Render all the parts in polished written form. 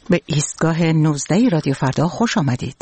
به ایستگاه 19 رادیو فردا خوش آمدید.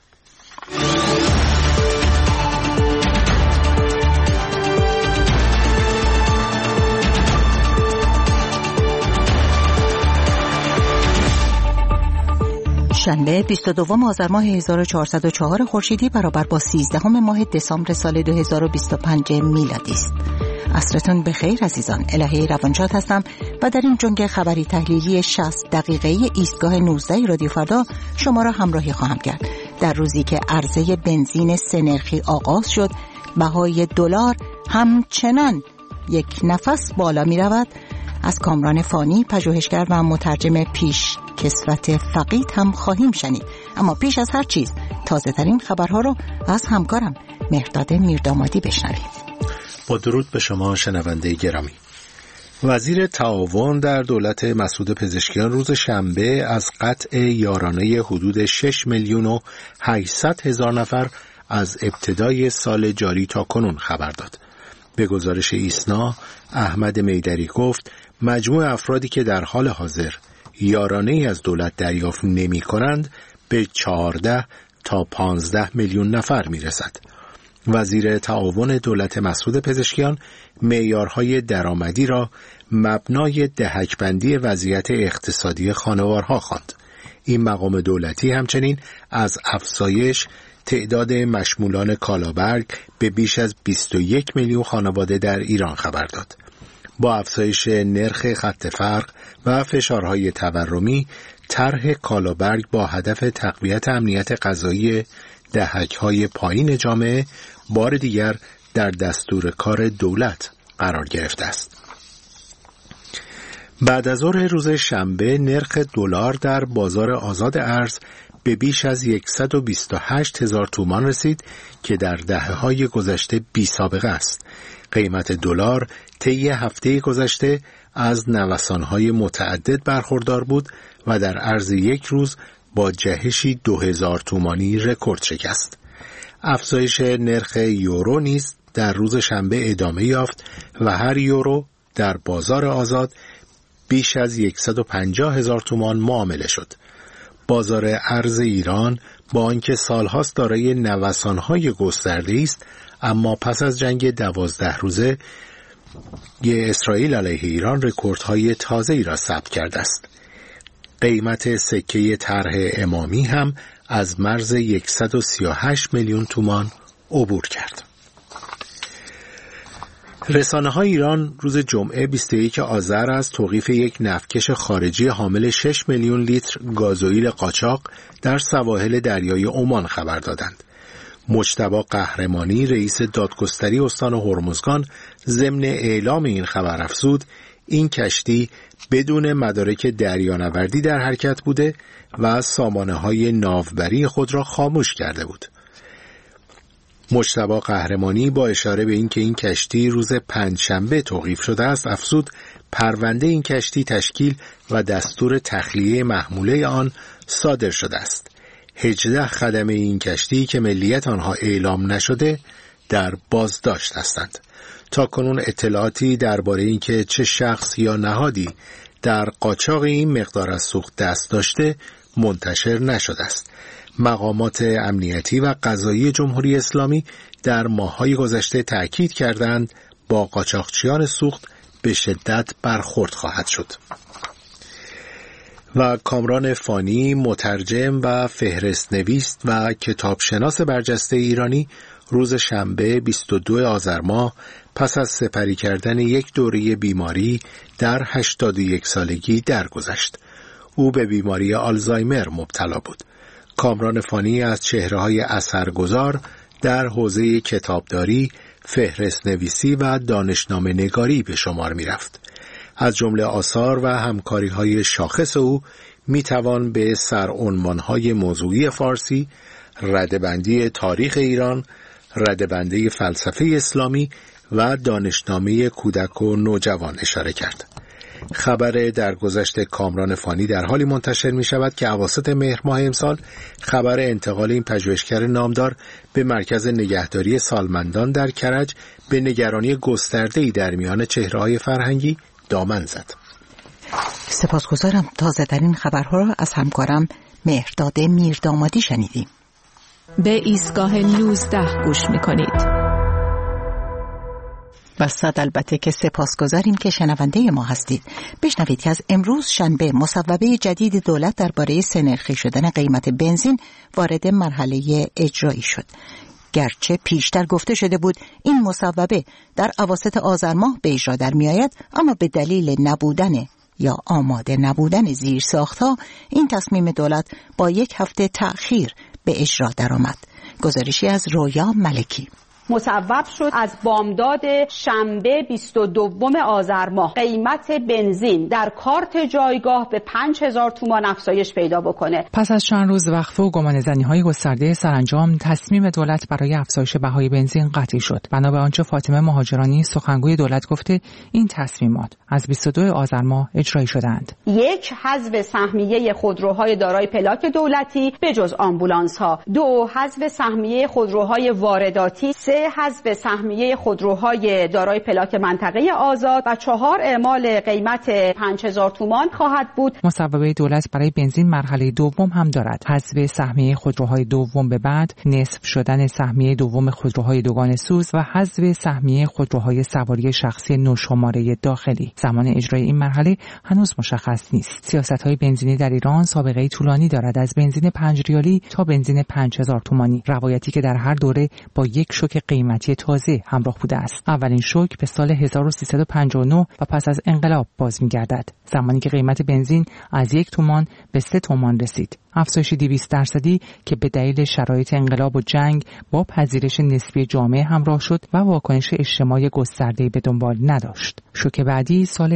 شنبه 22 آذر ماه 1404 خورشیدی برابر با 13 ماه دسامبر سال 2025 میلادی است. عصرتون بخیر عزیزان. الهه روانشاد هستم و در این جنگ خبری تحلیلی 60 دقیقه‌ای ایستگاه 19 رادیو فردا شما را همراهی خواهم کرد. در روزی که عرضه بنزین سه نرخی آغاز شد، بهای دلار همچنان یک نفس بالا می رود. از کامران فانی، پژوهشگر و مترجم پیش کسوت فقید هم خواهیم شنید. اما پیش از هر چیز تازه ترین خبرها رو از همکارم مهرداد میردامادی بشنوید. با درود به شما شنونده گرامی. وزیر تعاون در دولت مسعود پزشکیان روز شنبه از قطع یارانه حدود 6,800,000 نفر از ابتدای سال جاری تا کنون خبر داد. به گزارش ایسنا، احمد میدری گفت مجموع افرادی که در حال حاضر یارانه‌ای از دولت دریافت نمی کنند به 14 تا 15 میلیون نفر می رسد. وزیر تعاون دولت مسعود پزشکیان معیارهای درآمدی را مبنای دهک‌بندی وضعیت اقتصادی خانوارها خواند. این مقام دولتی همچنین از افزایش تعداد مشمولان کالابرگ به بیش از 21 میلیون خانواده در ایران خبر داد. با افزایش نرخ خط فرق و فشارهای تورمی، طرح کالابرگ با هدف تقویت امنیت غذایی دهک‌های پایین جامعه بار دیگر در دستور کار دولت قرار گرفته است. بعد از ظهر روز شنبه نرخ دلار در بازار آزاد ارز به بیش از 128,000 تومان رسید که در دهه‌های گذشته بی سابقه است. قیمت دلار طی هفته گذشته از نوسان‌های متعدد برخوردار بود و در عرض یک روز با جهشی 2000 تومانی رکورد شکست. افزایش نرخ یورو نیز در روز شنبه ادامه یافت و هر یورو در بازار آزاد بیش از 150,000 تومان معامله شد. بازار ارز ایران با آنکه سالهاست دارای نوسان‌های گسترده‌ای است، اما پس از جنگ 12 روزه اسرائیل علیه ایران رکوردهای تازه‌ای را ثبت کرده است. قیمت سکه طرح امامی هم از مرز 138 میلیون تومان عبور کرد. رسانه‌های ایران روز جمعه 21 آذر از توقیف یک نفتکش خارجی حامل 6 میلیون لیتر گازوئیل قاچاق در سواحل دریای عمان خبر دادند. مجتبی قهرمانی، رئیس دادگستری استان هرمزگان، ضمن اعلام این خبر افزود این کشتی بدون مدارک دریانوردی در حرکت بوده و سامانه‌های ناوبری خود را خاموش کرده بود. مجتبی قهرمانی با اشاره به اینکه این کشتی روز پنجشنبه توقیف شده است افزود پرونده این کشتی تشکیل و دستور تخلیه محموله آن صادر شده است. 18 خدمه این کشتی که ملیت آنها اعلام نشده در بازداشت هستند. تا کنون اطلاعاتی درباره اینکه چه شخص یا نهادی در قاچاق این مقدار از سوخت دست داشته منتشر نشده است. مقامات امنیتی و قضایی جمهوری اسلامی در ماه‌های گذشته تأکید کردند با قاچاقچیان سوخت به شدت برخورد خواهد شد. و کامران فانی، مترجم و فهرست نویس و کتابشناس برجسته ایرانی روز شنبه 22 آذر ماه پس از سپری کردن یک دوره بیماری در 81 سالگی درگذشت. او به بیماری آلزایمر مبتلا بود. کامران فانی از چهره‌های اثرگذار در حوزه کتابداری، فهرست نویسی و دانشنامه نگاری به شمار می رفت. از جمله آثار و همکاری‌های شاخص او میتوان به سرعنوان‌های موضوعی فارسی، ردبندی تاریخ ایران، ردبندی فلسفه اسلامی و دانشنامه کودک و نوجوان اشاره کرد. خبر درگذشت کامران فانی در حالی منتشر می شود که اواسط مهر ماه امسال خبر انتقال این پژوهشگر نامدار به مرکز نگهداری سالمندان در کرج به نگرانی گسترده‌ای در میان چهره‌های فرهنگی دامن زد. سپاسگزارم. تازه ترین خبرها را از همکارم مهرداد میردامادی شنیدیم. به ایستگاه 19 گوش میکنید. و صد البته که سپاسگزاریم که شنونده ما هستید. بشنوید که از امروز شنبه مصوبه جدید دولت درباره سه‌نرخی شدن قیمت بنزین وارد مرحله اجرایی شد. گرچه پیشتر گفته شده بود این مصوبه در اواسط آذر ماه به اجرا در می آید، اما به دلیل نبودن یا آماده نبودن زیرساخت‌ها این تصمیم دولت با یک هفته تأخیر به اجرا درآمد. گزارشی از رویا ملکی. مصوب شد از بامداد شنبه 22 آذر ماه قیمت بنزین در کارت جایگاه به 5000 تومان افزایش پیدا بکنه. پس از چند روز وقفه و گمانه‌زنی‌های گسترده سرانجام تصمیم دولت برای افزایش بهای بنزین قطعی شد. بنا به آنچه فاطمه مهاجرانی سخنگوی دولت گفته، این تصمیمات از 22 آذر ماه اجرایی شدند. 1. حذف سهمیه خودروهای دارای پلاک دولتی به جز آمبولانس‌ها. 2. حذف سهمیه خودروهای وارداتی. 3. حذف سهمیه خودروهای دارای پلاک منطقه آزاد و 4. اعمال قیمت 5000 تومان خواهد بود. مصوبه دولت برای بنزین مرحله دوم هم دارد. حذف سهمیه خودروهای دوم به بعد، نصف شدن سهمیه دوم خودروهای دوگانه سوز و حذف سهمیه خودروهای سواری شخصی نوشماره داخلی. زمان اجرای این مرحله هنوز مشخص نیست. سیاست‌های بنزینی در ایران سابقه طولانی دارد، از بنزین 5 ریالی تا بنزین 5000 تومانی، روایتی که در هر دوره با یک شوک قیمتی تازه همراه بوده است. اولین شوک به سال 1359 و پس از انقلاب باز می‌گردد، زمانی که قیمت بنزین از 1 تومان به 3 تومان رسید. افزایش 200% که به دلیل شرایط انقلاب و جنگ با پذیرش نسبی جامعه همراه شد و واکنش اجتماعی گسترده‌ای به دنبال نداشت. شوک بعدی سال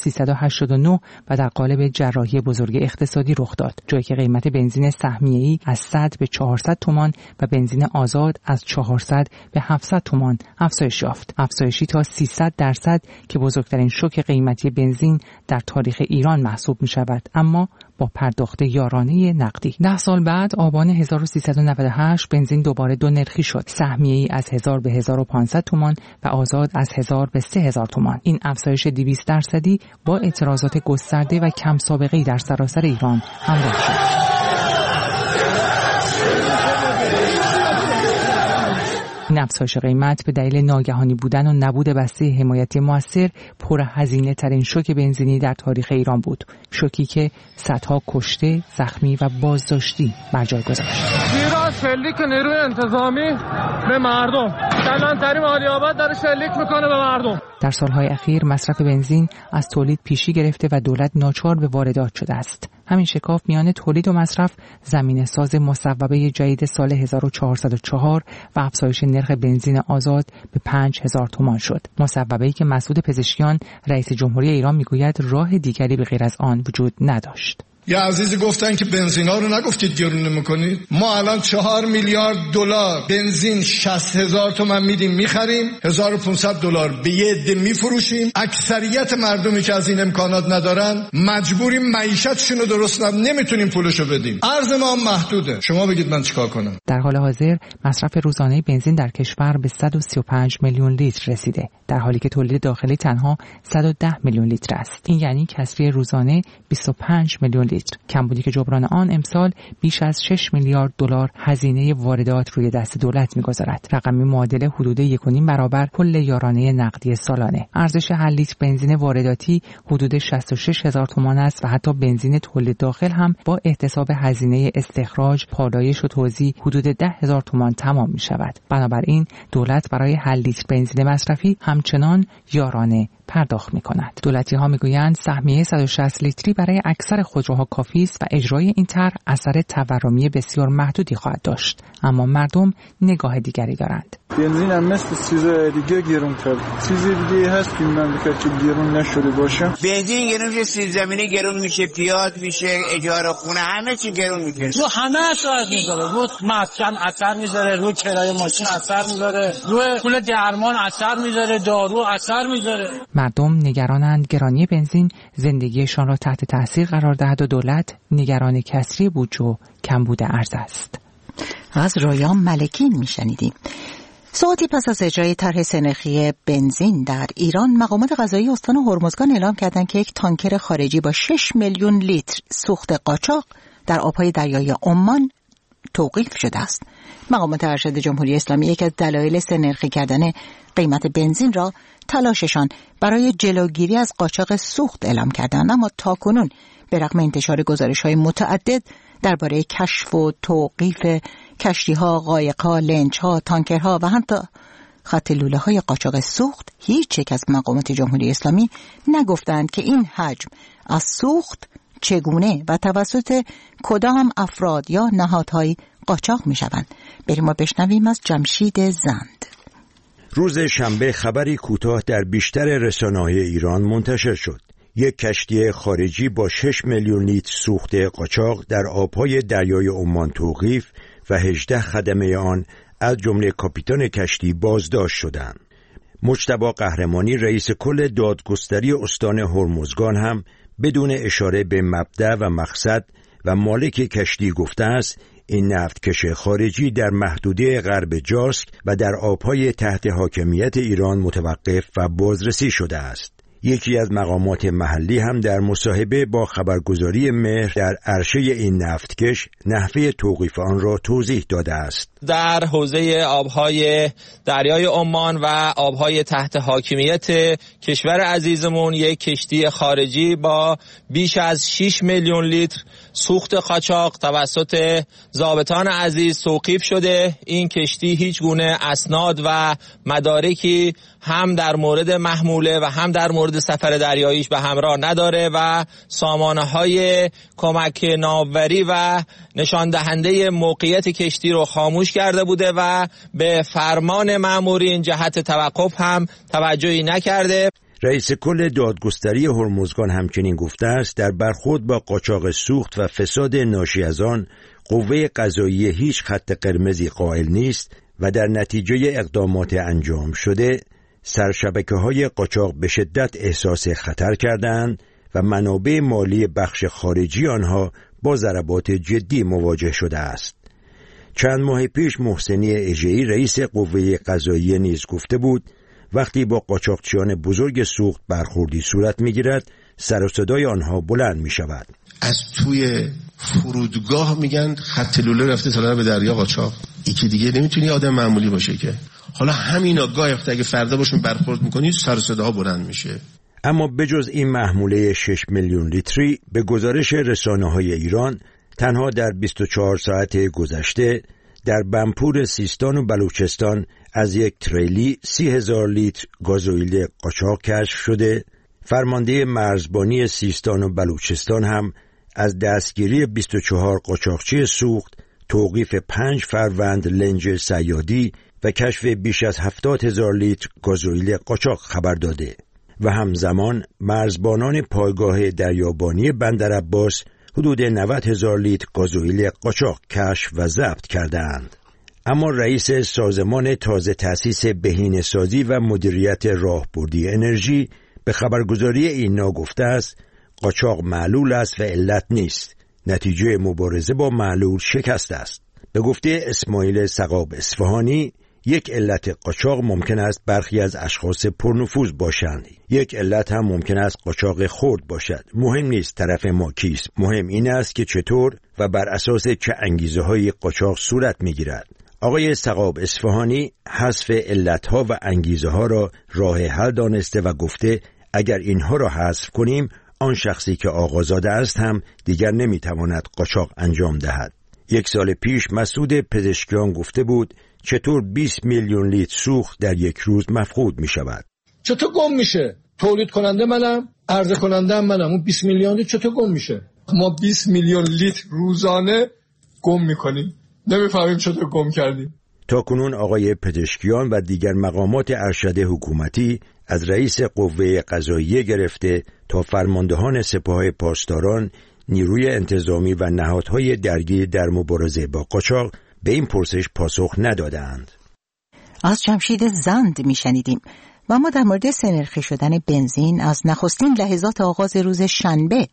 1389 و در قالب جراحی بزرگ اقتصادی رخ داد، جایی که قیمت بنزین سهمیه‌ای از 100 به 400 تومان و بنزین آزاد از 400 به 700 تومان افزایش یافت. افزایشی تا 300% که بزرگترین شوک قیمتی بنزین در تاریخ ایران محسوب می‌شود، اما با پرداخت یارانه نقدی. 10 سال بعد آبان 1398 بنزین دوباره دو نرخی شد. سهمیه‌ای از 1000 به 1500 تومان و آزاد از 1000 به 3000 تومان. این افزایش 200% با اعتراضات گسترده و کم سابقه‌ای در سراسر ایران همراه شد. این افزایش قیمت به دلیل ناگهانی بودن و نبود بسته حمایتی مؤثر پرهزینه ترین شوک بنزینی در تاریخ ایران بود. شوکی که صدها کشته، زخمی و بازداشتی بر جای گذاشت. ایران شلیک نیروی انتظامی به مردم. کلانتری مالی‌آباد داره شلیک میکنه به مردم. در سالهای اخیر مصرف بنزین از تولید پیشی گرفته و دولت ناچار به واردات شده است. همین شکاف میان تولید و مصرف زمینه ساز مصوبه جدید سال 1404 و افزایش نرخ بنزین آزاد به 5000 تومان شد. مصوبه‌ای که مسعود پزشکیان رئیس جمهوری ایران میگوید راه دیگری به غیر از آن وجود نداشت. یه عزیزی گفتن که بنزینا رو نگفتید گرون نمی‌کنید. ما الان 4 میلیارد دلار بنزین 60000 تومان میدیم میخریم، 1500 دلار به یه عده میفروشیم. اکثریت مردمی که از این امکانات ندارن مجبوریم معیشتشون رو درست نمیتونیم پولشو بدیم. ارز ما محدوده. شما بگید من چیکار کنم؟ در حال حاضر مصرف روزانه بنزین در کشور به 135 میلیون لیتر رسیده، در حالی که تولید داخلی تنها 110 میلیون لیتر است. این یعنی کسری روزانه 25 میلیون لیتر. کمبودی که جبران آن امسال بیش از 6 میلیارد دلار هزینه واردات روی دست دولت می‌گذارد، رقمی معادل حدود 1.5 برابر کل یارانه نقدی سالانه. ارزش هر لیتر بنزین وارداتی حدود 66000 تومان است و حتی بنزین تولید داخل هم با احتساب هزینه استخراج، پالایش و توزیع حدود 10000 تومان تمام می‌شود. بنابراین دولت برای هر لیتر بنزین مصرفی همچنان یارانه پرداخت می‌کند. دولتی‌ها می‌گویند سهمیه 160 لیتری برای اکثر خودروها کافی است و اجرای این طرح اثر تورمی بسیار محدودی خواهد داشت، اما مردم نگاه دیگری دارند. بنزین هم مثل چیزای دیگه گرون‌تر. چیزی دیگه هست که مملکت که گرون نشده باشه. بنزین گرون میشه، سیب زمینی گرون میشه، پیاز میشه، اجاره خونه همه چی گرون میشه. رو همه اثر میذاره. رو مسکن اثر میذاره، رو کرایه ماشین اثر میذاره، رو پول درمان اثر میذاره، دارو اثر میذاره. مردم نگرانند گرانی بنزین زندگیشان را تحت تاثیر قرار دهد و دولت نگران کسری بودجه و کمبود ارز است. از رویا ملکی میشنیدیم. ساعتی پس از اجرای طرح سه‌نرخی بنزین در ایران، مقامات قضایی استان هرمزگان اعلام کردند که یک تانکر خارجی با 6 میلیون لیتر سوخت قاچاق در آبهای دریای عمان توقیف شده است. مقامات ارشد جمهوری اسلامی یک از دلایل سه‌نرخی کردن قیمت بنزین را تلاششان برای جلوگیری از قاچاق سوخت اعلام کردند، اما تاکنون به رغم انتشار گزارش‌های متعدد درباره کشف و توقیف کشتی‌ها، قایق‌ها، لنج‌ها، تانکرها و حتی خط لوله‌های قاچاق سوخت، هیچ یک از مقامات جمهوری اسلامی نگفتند که این حجم از سوخت چگونه و توسط کدام افراد یا نهادهای قاچاق می‌شوند. بریم و بشنویم از جمشید زند. روز شنبه خبری کوتاه در بیشتر رسانه‌های ایران منتشر شد. یک کشتی خارجی با 6 میلیون لیتر سوخت قاچاق در آبهای دریای عمان توقیف و 18 خدمه آن از جمله کاپیتان کشتی بازداشت شدند. مجتبی قهرمانی رئیس کل دادگستری استان هرمزگان هم بدون اشاره به مبدأ و مقصد و مالک کشتی گفته است این نفتکش خارجی در محدوده غرب جاسک و در آبهای تحت حاکمیت ایران متوقف و بازرسی شده است. یکی از مقامات محلی هم در مصاحبه با خبرگزاری مهر در عرشه این نفتکش نحوه توقیف آن را توضیح داده است. در حوزه آبهای دریای عمان و آبهای تحت حاکمیت کشور عزیزمون یک کشتی خارجی با بیش از 6 میلیون لیتر سوخت قاچاق توسط ضابطان عزیز توقیف شده. این کشتی هیچ گونه اسناد و مدارکی هم در مورد محموله و هم در مورد سفر دریاییش به همراه نداره و سامانه‌های کمک ناوبری و نشان دهنده موقعیت کشتی رو خاموش کرده بوده و به فرمان مأمورین جهت توقف هم توجهی نکرده. رئیس کل دادگستری هرمزگان همچنین گفته است در برخورد با قاچاق سوخت و فساد ناشی از آن قوه قضاییه هیچ خط قرمزی قائل نیست و در نتیجه اقدامات انجام شده سرشبکه‌های قاچاق به شدت احساس خطر کردند و منابع مالی بخش خارجی آنها با ضربات جدی مواجه شده است. چند ماه پیش محسنی اژه‌ای رئیس قوه قضاییه نیز گفته بود وقتی با قاچاقچیان بزرگ سوخت برخوردی صورت می‌گیرد سر و صدای آنها بلند می‌شود. از توی فرودگاه میگن خط لوله رفته تا به دریا قاچاق. یکی دیگه نمیتونی آدم معمولی باشه که. حالا همینا گاه اگه فردا باشون برخورد می‌کنی سر و صداها بلند میشه. اما بجز این محموله 6 میلیون لیتری به گزارش رسانه‌های ایران تنها در 24 ساعت گذشته در بنپور سیستان و بلوچستان از یک تریلی 30,000 لیتر گازوئیل قاچاق کشف شده. فرمانده مرزبانی سیستان و بلوچستان هم از دستگیری 24 قاچاقچی سوخت، توقیف 5 فروند لنج صیادی و کشف بیش از 70,000 لیتر گازوئیل قاچاق خبر داده و همزمان مرزبانان پایگاه دریابانی بندرعباس حدود 90,000 لیتر گازوئیل قاچاق کشف و ضبط کردند. اما رئیس سازمان تازه تأسیس بهینه‌سازی و مدیریت راهبردی انرژی به خبرگزاری اینا گفته است قاچاق معلول است و علت نیست. نتیجه مبارزه با معلول شکست است. به گفته اسماعیل سقاب اصفهانی یک علت قاچاق ممکن است برخی از اشخاص پرنفوذ باشند. یک علت هم ممکن است قاچاق خرد باشد. مهم نیست طرف ما کیست. مهم این است که چطور و بر اساس چه انگیزه‌های قاچاق صورت می‌گیرد. آقای سقاب اصفهانی حذف علت‌ها و انگیزه‌ها را راه حل دانسته و گفته اگر اینها را حذف کنیم آن شخصی که آقازاده است هم دیگر نمی‌تواند قاچاق انجام دهد. یک سال پیش مسعود پزشکیان گفته بود چطور 20 میلیون لیتر سوخت در یک روز مفقود می شود؟ چطور گم میشه؟ تولید کننده منم، عرضه کننده منم. اون 20 میلیون لیتر چطور گم میشه؟ ما 20 میلیون لیتر روزانه گم میکنیم. نمیفهمیم چطور گم کردیم. تا کنون آقای پزشکیان و دیگر مقامات ارشد حکومتی از رئیس قوه قضاییه گرفته تا فرماندهان سپاه پاسداران، نیروی انتظامی و نهادهای درگیر در مبارزه با قاچاق به این پرسش پاسخ ندادند. از جمشید زند میشنیدیم. و ما در مورد سه‌نرخی شدن بنزین از نخستین لحظات آغاز روز شنبه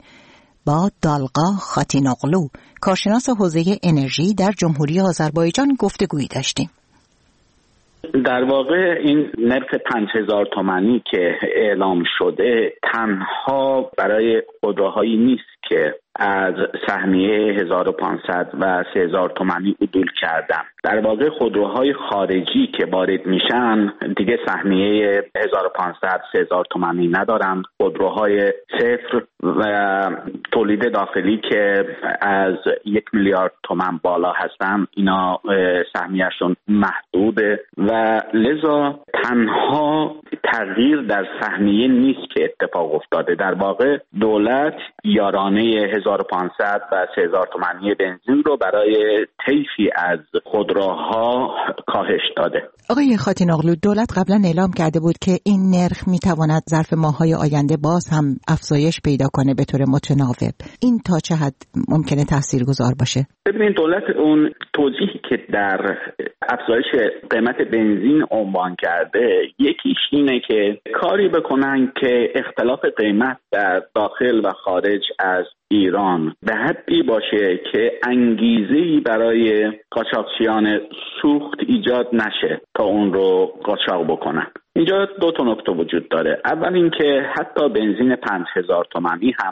با دالقا خاتیناغلو، کارشناس حوزه انرژی در جمهوری آذربایجان گفتگویی داشتیم. در واقع این نرخ 5000 تومانی که اعلام شده تنها برای خودروهایی نیست که از سهمیه 1500 و 3000 تومانی عدول کردن. در واقع خودروهای خارجی که وارد میشن دیگه سهمیه 1500 3000 تومانی ندارن. خودروهای صفر و تولید داخلی که از 1 میلیارد تومان بالا هستن اینا سهمیهشون محدوده و لذا تنها تغییر در سهمیه نیست که اتفاق افتاده. در واقع دولت یارانه 1500 و 3000 تومانی بنزین رو برای طیفی از خودروها کاهش داده. آقای خاتین اغلو، دولت قبلا اعلام کرده بود که این نرخ میتواند ظرف ماه‌های آینده باز هم افزایش پیدا کنه به طور متناوب. این تا چه حد ممکنه تاثیرگذار باشه؟ ببینید دولت اون توضیحی که در افزایش قیمت بنزین عنوان کرده یکیش اینه که کاری بکنن که اختلاف قیمت در داخل و خارج از ایران به حدی باشه که انگیزه‌ای برای قاچاقچیان سوخت ایجاد نشه تا اون رو قاچاق بکنن. اینجا دو تا نکته وجود داره. اول اینکه حتی بنزین 5000 تومانی هم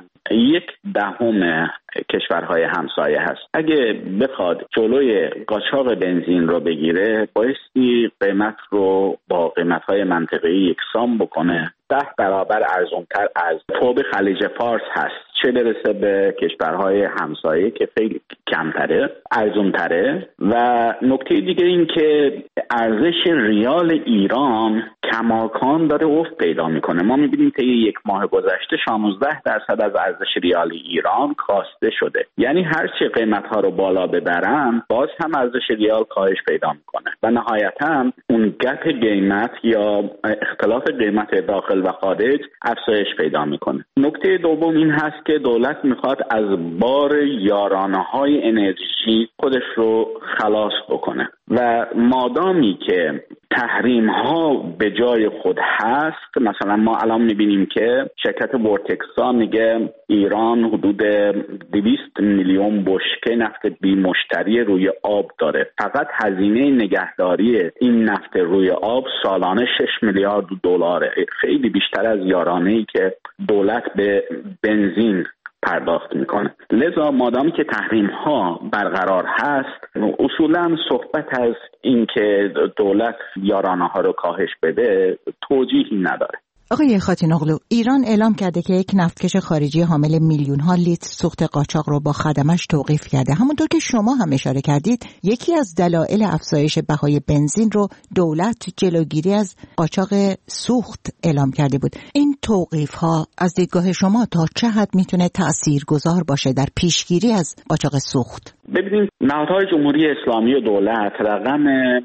1/10 کشورهای همسایه هست. اگه بخواد جلوی قاچاق بنزین رو بگیره بایستی قیمت رو با قیمت‌های منطقه‌ای یکسان بکنه. 10 برابر ارزان‌تر از توب خلیج فارس هست، چه برسه به کشورهای همسایه که خیلی کمتره، ارزان‌تره. و نکته دیگه این که ارزش ریال ایران کماکان داره افت پیدا میکنه. ما میبینیم طی یک ماه گذشته 16% از ارزش ریال ایران کاسته شده. یعنی هر چه قیمت‌ها رو بالا ببرن باز هم ارزش ریال کاهش پیدا میکنه و نهایتاً اون گپ قیمت یا اختلاف قیمت داخل و خارج افزایش پیدا میکنه. نکته دوم این هست که دولت میخواد از بار یارانه‌های انرژی خودش رو خلاص بکنه و مادامی که تحریم ها به جای خود هست، مثلا ما الان میبینیم که شرکت ورتکسا میگه ایران حدود 200 میلیون بشکه نفت بی مشتری روی آب داره. فقط هزینه نگهداری این نفت روی آب سالانه 6 میلیارد دلاره، خیلی بیشتر از یارانه‌ای که دولت به بنزین پرداخت میکنه. لذا مادامی که تحریم ها برقرار هست اصولا صحبت از این که دولت یارانه ها رو کاهش بده توجیهی نداره. آقای خاتین اغلو، ایران اعلام کرده که یک نفتکش خارجی حامل میلیون ها لیتر سوخت قاچاق رو با خدمش توقیف کرده. همونطور که شما هم اشاره کردید یکی از دلایل افزایش بهای بنزین رو دولت جلوگیری از قاچاق سوخت اعلام کرده بود. این توقیف ها از دیدگاه شما تا چه حد میتونه تاثیرگذار باشه در پیشگیری از قاچاق سوخت؟ ببینید نهادهای جمهوری اسلامی و دولت رقم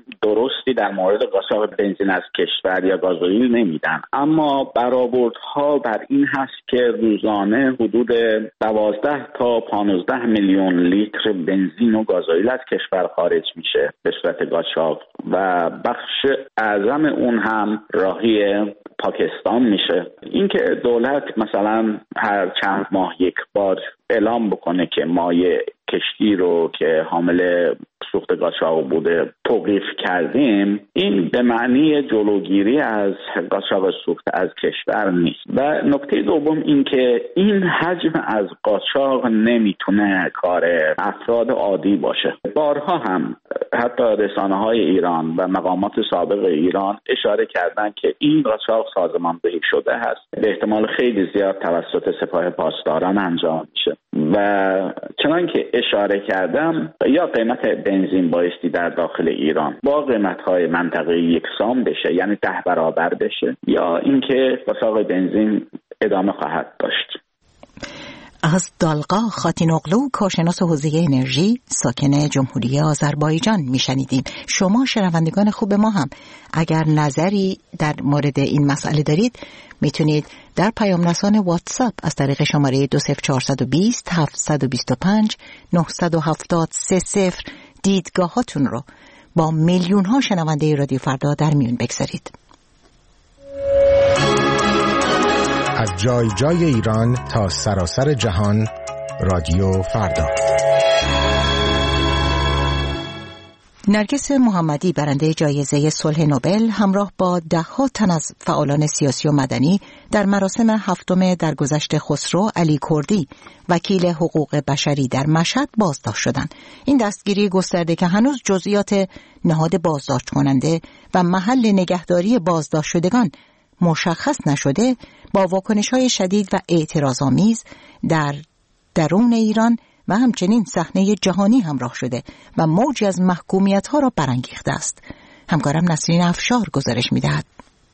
درستی در مورد قاچاق بنزین از کشور یا گازوئیل نمیدن، اما برآوردها بر این هست که روزانه حدود 12 تا 15 میلیون لیتر بنزین و گازوئیل از کشور خارج میشه به صورت قاچاق و بخش اعظم اون هم راهی پاکستان میشه. اینکه دولت مثلا هر چند ماه یک بار اعلام بکنه که ما کشتی رو که حامل سوخت قاچاق بوده توقیف کردیم، این به معنی جلوگیری از قاچاق سوخت از کشور نیست. و نکته دوم این که این حجم از قاچاق نمیتونه کار افراد عادی باشه. بارها هم حتی رسانه‌های ایران و مقامات سابق ایران اشاره کردن که این قاچاق سازماندهی شده هست، به احتمال خیلی زیاد توسط سپاه پاسداران انجام میشه و چنان که اشاره کردم یا قیمت بنزین بایستی در داخل ایران با قیمت‌های منطقه‌ای یکسان بشه، یعنی 10 برابر بشه، یا اینکه قاچاق بنزین ادامه خواهد داشت. از دالقا خاتین اغلو، کارشناس حوزه انرژی ساکن جمهوری آذربایجان میشنیدیم. شما شنوندگان خوب ما هم اگر نظری در مورد این مسئله دارید میتونید در پیام رسان واتساپ از طریق شماره 20420 725 970 دیدگاهاتون رو با میلیون ها شنونده رادیو فردا در میون بگذارید. از جای جای ایران تا سراسر جهان، رادیو فردا. نرگس محمدی برنده جایزه صلح نوبل همراه با ده‌ها تن از فعالان سیاسی و مدنی در مراسم هفتم درگذشت خسرو علی کردی وکیل حقوق بشری در مشهد بازداشت شدند. این دستگیری گسترده که هنوز جزئیات نهاد بازداشت کننده و محل نگهداری بازداشت شدگان مشخص نشده با واکنش‌های شدید و اعتراض‌آمیز در درون ایران و همچنین صحنه جهانی همراه شده و موجی از محکومیت‌ها را برانگیخته است. همکارم نسرین افشار گزارش می‌دهد.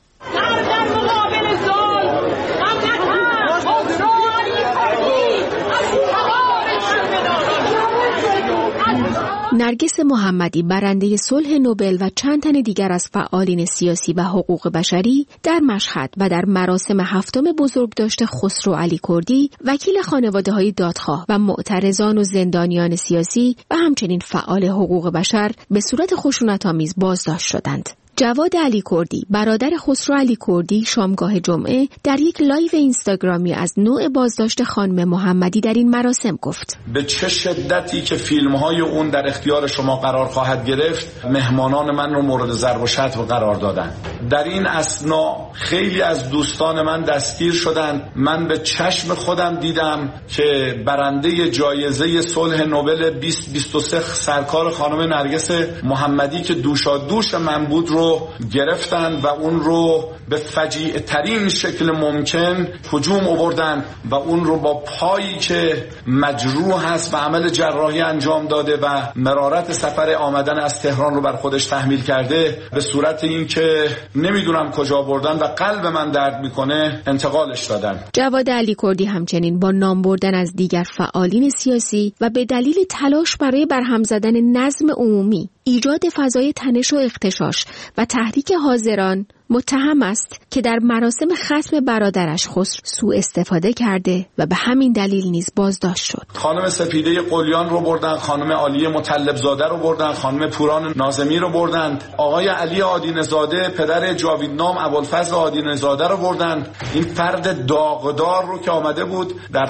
نرگس محمدی برنده صلح نوبل و چند تن دیگر از فعالین سیاسی و حقوق بشری در مشهد و در مراسم هفتم بزرگداشت خسرو علی کردی وکیل خانواده‌های دادخواه و معترضان و زندانیان سیاسی و همچنین فعال حقوق بشر به صورت خشونت‌آمیز بازداشت شدند. جواد علی کردی برادر خسرو علی کردی شامگاه جمعه در یک لایو اینستاگرامی از نوع بازداشت خانم محمدی در این مراسم گفت: به چه شدتی که فیلم‌های اون در اختیار شما قرار خواهد گرفت مهمانان من رو مورد ضرب و شتم قرار دادن. در این اثنا خیلی از دوستان من دستگیر شدند. من به چشم خودم دیدم که برنده جایزه صلح نوبل 2023 سرکار خانم نرگس محمدی که دوشادوش من بود رو گرفتن و اون رو به فجیع ترین شکل ممکن هجوم آوردن و اون رو با پایی که مجروح هست و عمل جراحی انجام داده و مرارت سفر آمدن از تهران رو بر خودش تحمیل کرده به صورت این که نمیدونم کجا بردن و قلب من درد میکنه انتقالش دادن. جواد علی کردی همچنین با نام بردن از دیگر فعالین سیاسی و به دلیل تلاش برای برهم زدن نظم عمومی، ایجاد فضای تنش و اغتشاش و تحریک حاضران متهم است که در مراسم ختم برادرش خسرو سوء استفاده کرده و به همین دلیل نیز بازداشت شد. خانم سپیده قلیان رو بردن، خانم عالیه مطلب زاده رو بردن، خانم پوران ناظمی رو بردن، آقای علی آدینه زاده پدر جاویدنام ابوالفضل آدینه زاده رو بردن. این فرد داغدار رو که آمده بود در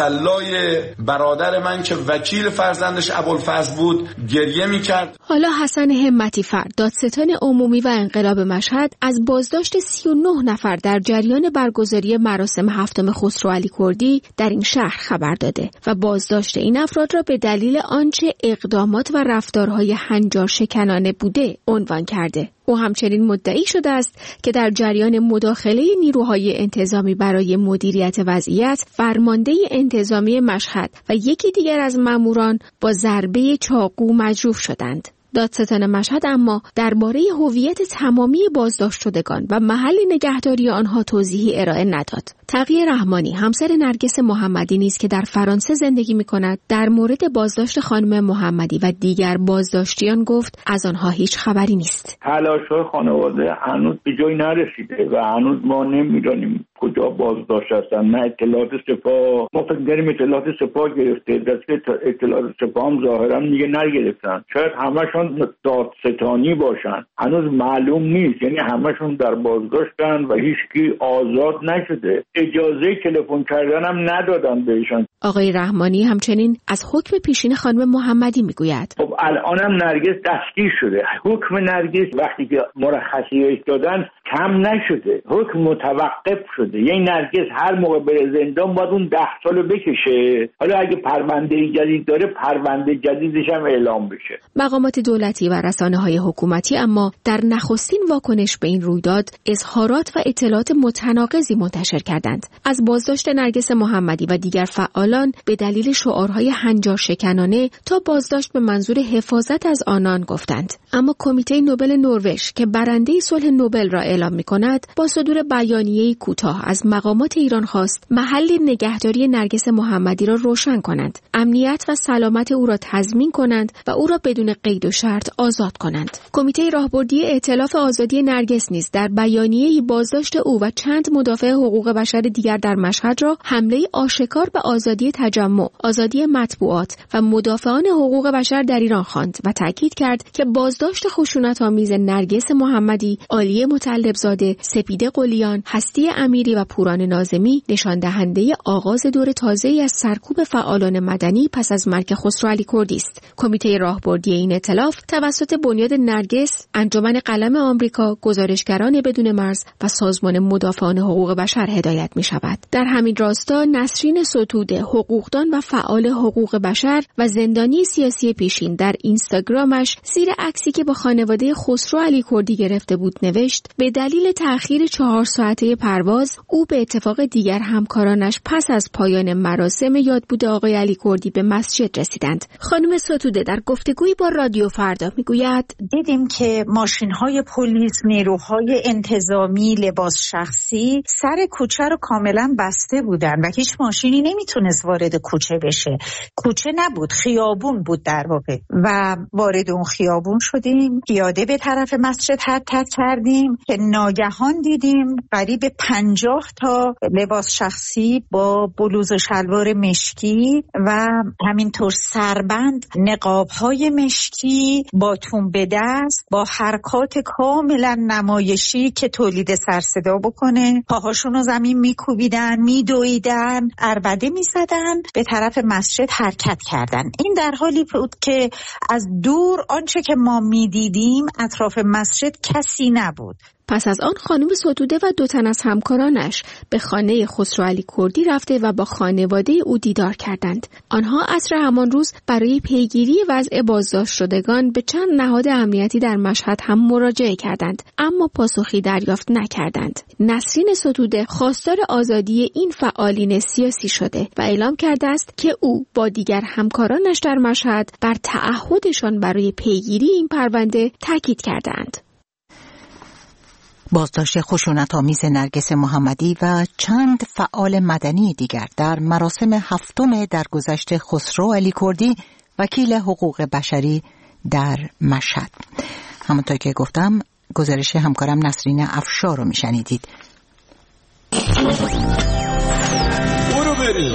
تسلای برادر من که وکیل فرزندش ابوالفضل بود گریه می‌کرد. حالا حسن همتی فر دادستان عمومی و انقلاب مشهد از بازداشت 39 نفر در جریان برگزاری مراسم هفتم خسرو علی کردی در این شهر خبر داده و بازداشت این افراد را به دلیل آنچه اقدامات و رفتارهای هنجار شکنانه بوده عنوان کرده. او همچنین مدعی شده است که در جریان مداخله نیروهای انتظامی برای مدیریت وضعیت فرمانده انتظامی مشهد و یکی دیگر از ماموران با ضربه چاقو مجروح شدند. دادستان مشهد اما درباره هویت تمامی بازداشت شدگان و محل نگهداری آنها توضیحی ارائه نداد. تقی رحمانی همسر نرگس محمدی نیز که در فرانسه زندگی می‌کند در مورد بازداشت خانم محمدی و دیگر بازداشتیان گفت از آنها هیچ خبری نیست. تلاش‌های خانواده هنوز به جایی نرسیده و هنوز ما نمی‌دانیم کجا بازداشت هستن. نه اطلاعات سپاه، ما فکر می‌کنیم اطلاعات سپاه گرفته، دست اطلاعات سپاه هم ظاهراً میگه نگرفتن. شاید همشون دادستانی باشن، هنوز معلوم نیست. یعنی همشون در بازداشتن و هیچکی آزاد نشده. اجازه تلفن کردن هم ندادن بهشون. آقای رحمانی همچنین از حکم پیشین خانم محمدی میگوید. خب الانم نرگس دستگیر شده. حکم نرگس وقتی که مرخصیش دادن کم نشده، حکم متوقف شده. یعنی نرگس هر موقع بره زندان باید اون 10 سالو بکشه. حالا اگه پرونده جدید داره پرونده جدیدش هم اعلام بشه. مقامات دولتی و رسانه‌های حکومتی اما در نخستین واکنش به این رویداد اظهارات و اطلاعات متناقضی منتشر کردند. از بازداشت نرگس محمدی و دیگر فعالان به دلیل شعارهای هنجار شکنانه تا بازداشت به منظور حفاظت از آنان گفتند. اما کمیته نوبل نروژ که برنده صلح نوبل را اعلام می‌کند با صدور بیانیه‌ای کوتاه از مقامات ایران خواست محل نگهداری نرگس محمدی را روشن کنند، امنیت و سلامت او را تضمین کنند و او را بدون قید و شرط آزاد کنند. کمیته راهبردی ائتلاف آزادی نرگس نیز در بیانیه‌ای بازداشت او و چند مدافع حقوق بشر دیگر در مشهد را حمله آشکار به آزادی تجمع، آزادی مطبوعات و مدافعان حقوق بشر در ایران خواند و تاکید کرد که بازداشت خشونت‌آمیز نرگس محمدی، عالیه مطلب صاحبزاده، سپیده قلیان، هستی امیری و پوران ناظمی نشان دهنده آغاز دور تازه‌ای از سرکوب فعالان مدنی پس از مرگ خسرو علیکردی است. کمیته راهبردی این ائتلاف توسط بنیاد نرگس، انجمن قلم آمریکا، گزارشگران بدون مرز و سازمان مدافعان حقوق بشر هدایت می شود. در همین راستا نسرین ستوده، حقوقدان و فعال حقوق بشر و زندانی سیاسی پیشین، در اینستاگرامش زیر عکسی که با خانواده خسرو علیکردی گرفته بود نوشت: به دلیل تأخیر 4 ساعته پرواز، او به اتفاق دیگر همکارانش پس از پایان مراسم یادبود آقای علیکردی به مسجد رسیدند. خانم ستوده در گفتگویی با رادیو فردا میگوید: دیدیم که ماشین‌های پلیس، نیروهای انتظامی، لباس شخصی سر کوچه رو کاملا بسته بودن و هیچ ماشینی نمیتونست وارد کوچه بشه. کوچه نبود، خیابون بود در واقع و وارد اون خیابون شدیم. پیاده به طرف مسجد حرکت کردیم که ناگهان دیدیم قریب 50 تا لباس شخصی با بلوز و شلوار مشکی و همینطور سربند، نقاب‌های مشکی با تنبه دست، با حرکات کاملا نمایشی که تولید سر صدا بکنه، پاهاشون رو زمین میکوبیدن، میدویدن، عربده میزدن، به طرف مسجد حرکت کردن. این در حالی بود که از دور آنچه که ما میدیدیم اطراف مسجد کسی نبود. پس از آن خانم ستوده و 2 تن از همکارانش به خانه خسرو علیکردی رفته و با خانواده او دیدار کردند. آنها عصر همان روز برای پیگیری وضع بازداشت شدگان به چند نهاد امنیتی در مشهد هم مراجعه کردند، اما پاسخی دریافت نکردند. نسرین ستوده خواستار آزادی این فعالین سیاسی شده و اعلام کرده است که او با دیگر همکارانش در مشهد بر تعهدشان برای پیگیری این پرونده تاکید کردند. بازداشت خشونت‌آمیز نرگس محمدی و چند فعال مدنی دیگر در مراسم 7 درگذشت خسرو علیکردی، وکیل حقوق بشری در مشهد. همونطور که گفتم گزارش همکارم نسرین افشار رو میشنیدید. برو بریم.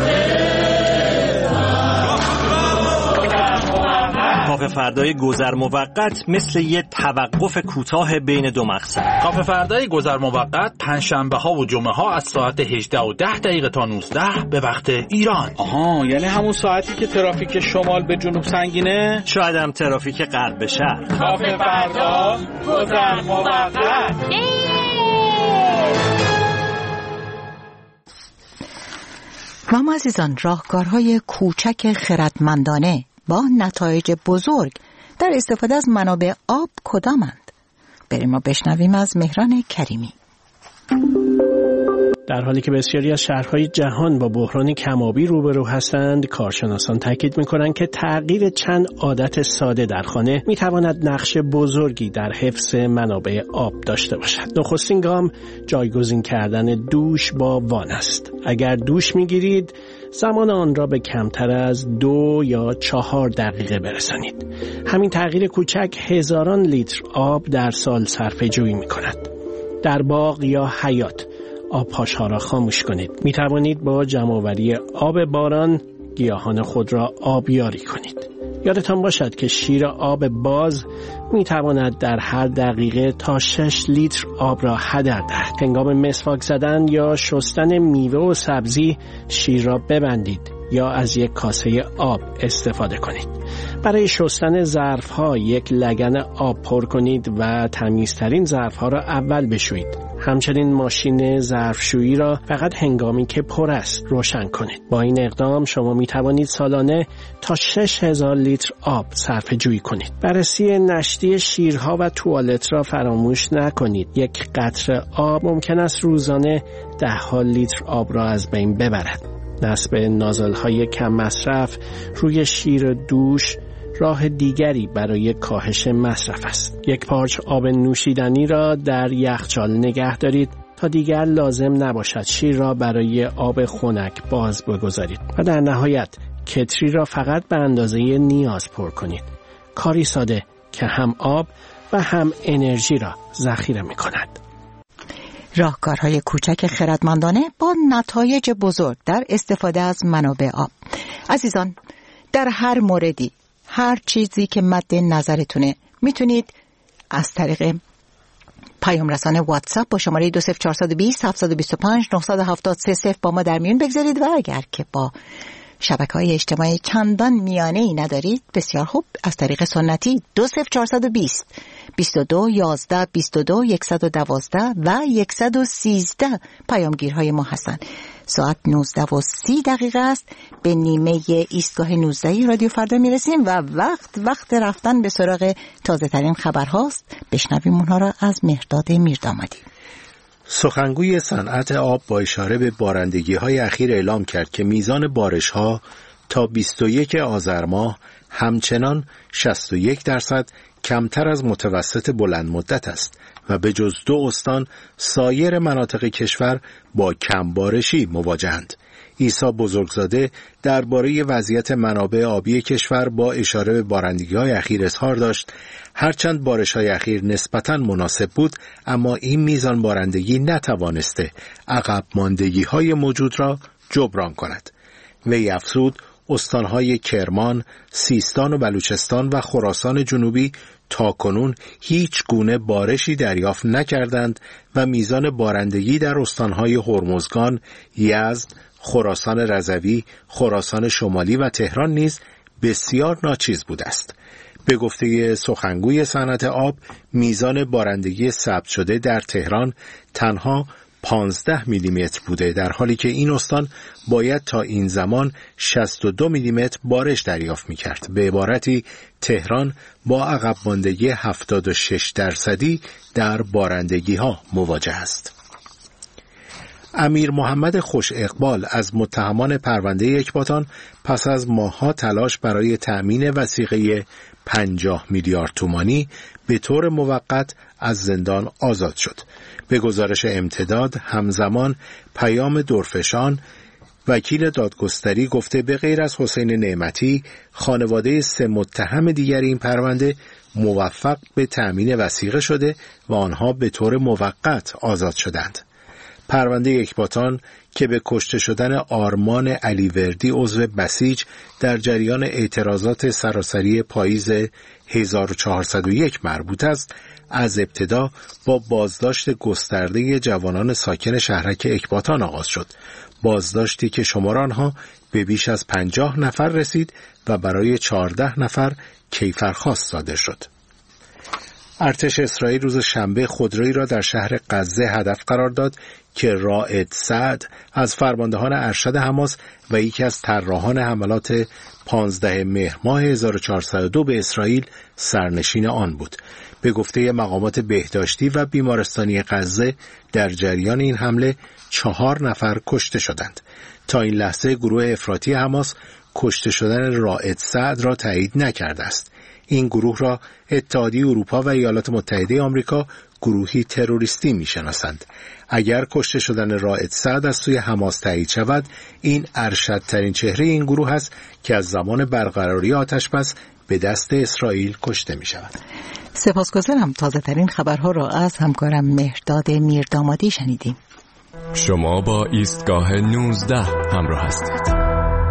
کافه فردای گذر موقت مثل یه توقف کوتاه بین 2 مقصد. کافه فردای گذر موقت پنجشنبه ها و جمعه ها از ساعت 18:10 تا 19 به وقت ایران. آها، یعنی همون ساعتی که ترافیک شمال به جنوب سنگینه؟ شاید هم ترافیک غرب به شرق. کافه فردا گذر موقت. و اما عزیزان، راهکارهای کوچک خردمندانه با نتایج بزرگ در استفاده از منابع آب کدامند؟ بریم و بشنویم از مهران کریمی. در حالی که بسیاری از شهرهای جهان با بحران کم‌آبی روبرو هستند، کارشناسان تاکید می‌کنند که تغییر چند عادت ساده در خانه می‌تواند نقش بزرگی در حفظ منابع آب داشته باشد. نخستین گام جایگزین کردن دوش با وان است. اگر دوش می‌گیرید، زمان آن را به کمتر از 2 یا 4 دقیقه برسانید. همین تغییر کوچک هزاران لیتر آب در سال صرفه‌جویی می‌کند. در باغ یا حیاط آبپاش‌ها را خاموش کنید. می توانید با جمع‌آوری آب باران گیاهان خود را آبیاری کنید. یادتان باشد که شیر آب باز می تواند در هر دقیقه تا 6 لیتر آب را هدر دهد. هنگام مسواک زدن یا شستن میوه و سبزی شیر را ببندید یا از یک کاسه آب استفاده کنید. برای شستن ظرف‌ها یک لگن آب پر کنید و تمیزترین ظرف‌ها را اول بشویید. همچنین ماشین ظرفشویی را فقط هنگامی که پر است روشن کنید. با این اقدام شما می توانید سالانه تا 6000 لیتر آب صرفه جویی کنید. بررسی نشتی شیرها و توالت را فراموش نکنید. یک قطره آب ممکن است روزانه 10 لیتر آب را از بین ببرد. نصب نازل‌های کم مصرف روی شیر دوش راه دیگری برای کاهش مصرف است. یک پارچ آب نوشیدنی را در یخچال نگه دارید تا دیگر لازم نباشد شیر را برای آب خنک باز بگذارید. و در نهایت کتری را فقط به اندازه نیاز پر کنید. کاری ساده که هم آب و هم انرژی را ذخیره می کند. راهکارهای کوچک خردمندانه با نتایج بزرگ در استفاده از منابع آب. عزیزان، در هر موردی، هر چیزی که مد نظرتونه میتونید از طریق پیام رسانه واتساپ با شماره 20420 725 970 با ما در میون بگذارید و اگر که با شبکه‌های اجتماعی چندان میانه‌ای ندارید، بسیار خوب، از طریق سنتی 20420 22 11 22 112 و 113 پیامگیرهای ما هستند. ساعت 19:30 است. به نیمه ایستگاه 19 رادیو فردا میرسیم و وقت رفتن به سراغ تازه ترین خبرهاست. بشنویم اونها را از مهرداد میردامادی. سخنگوی صنعت آب با اشاره به بارندگی‌های اخیر اعلام کرد که میزان بارش‌ها تا 21 آذر ماه همچنان 61% کمتر از متوسط بلند مدت است و به جز 2 استان سایر مناطق کشور با کم بارشی مواجهند. عیسی بزرگزاده درباره وضعیت منابع آبی کشور با اشاره به بارندگی‌های اخیر اظهار داشت هرچند بارش‌های اخیر نسبتاً مناسب بود، اما این میزان بارندگی نتوانسته عقب ماندگی‌های موجود را جبران کند. وی افزود استان‌های کرمان، سیستان و بلوچستان و خراسان جنوبی تاکنون هیچ گونه بارشی دریافت نکردند و میزان بارندگی در استان‌های هرمزگان، یزد، خراسان رضوی، خراسان شمالی و تهران نیز بسیار ناچیز بوده است. به گفته سخنگوی صنعت آب، میزان بارندگی ثبت شده در تهران تنها 15 میلیمتر بوده، در حالی که این استان باید تا این زمان 62 میلیمتر بارش دریافت می‌کرد. به عبارتی تهران با عقب ماندگی 76% در بارندگی‌ها مواجه است. امیر محمد خوش اقبال از متهمان پرونده اکباتان پس از ماه‌ها تلاش برای تأمین وثیقه 50 میلیارد تومانی به طور موقت از زندان آزاد شد. به گزارش امتداد همزمان پیام درفشان وکیل دادگستری گفته به غیر از حسین نعمتی خانواده 3 متهم دیگر این پرونده موفق به تأمین وثیقه شده و آنها به طور موقت آزاد شدند. پرونده اکباتان که به کشته شدن آرمان علیوردی عضو بسیج در جریان اعتراضات سراسری پاییز 1401 مربوط است، از ابتدا با بازداشت گسترده جوانان ساکن شهرک اکباتان آغاز شد. بازداشتی که شمار آنها به بیش از 50 نفر رسید و برای 14 نفر کیفرخواست صادر شد. ارتش اسرائیل روز شنبه خودرویی را در شهر غزه هدف قرار داد که رائد سعد از فرماندهان ارشد حماس و یکی از طراحان حملات 15 مهر ماه 1402 به اسرائیل سرنشین آن بود. به گفته مقامات بهداشتی و بیمارستانی غزه در جریان این حمله 4 نفر کشته شدند. تا این لحظه گروه افراطی حماس کشته شدن رائد سعد را تایید نکرده است. این گروه را اتحادیه اروپا و ایالات متحده آمریکا گروهی تروریستی می‌شناسند. اگر کشته شدن رائد سعد از سوی حماس تایید شود، این ارشدترین چهره این گروه است که از زمان برقراری آتش‌بس به دست اسرائیل کشته می‌شود. سپاسگزارم. تازه‌ترین خبرها را از همکارم مهرداد میردامادی شنیدیم. شما با ایستگاه 19 همراه هستید.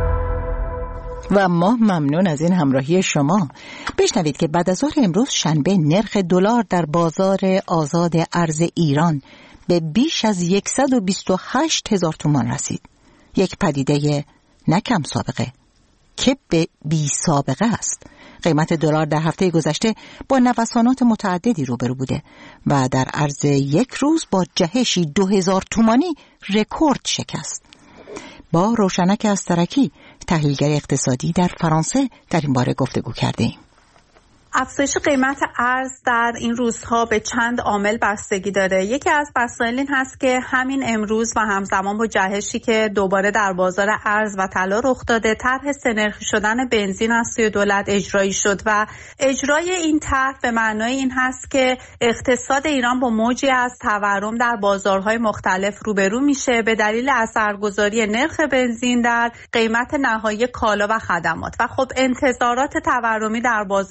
و ما ممنون از این همراهی شما. بشنوید که بعد از ظهر امروز شنبه نرخ دلار در بازار آزاد ارز ایران به بیش از 128,000 تومان رسید. یک پدیده نکم سابقه که به بی سابقه است. قیمت دلار در هفته گذشته با نوسانات متعددی روبرو بوده و در عرض یک روز با جهشی 2000 تومانی رکورد شکست. با روشنک استرکی تحلیلگر اقتصادی در فرانسه در این باره گفتگو کردیم. افزایش قیمت ارز در این روزها به چند عامل بستگی داره. یکی از مسائل این هست که همین امروز و همزمان با جهشی که دوباره در بازار ارز و طلا رخ داده، طرح سه‌نرخی شدن بنزین از سوی دولت اجرایی شد و اجرای این طرح به معنای این هست که اقتصاد ایران با موجی از تورم در بازارهای مختلف روبرو میشه به دلیل اثرگذاری نرخ بنزین در قیمت نهایی کالا و خدمات و خب انتظارات تورمی در بازار ایجاد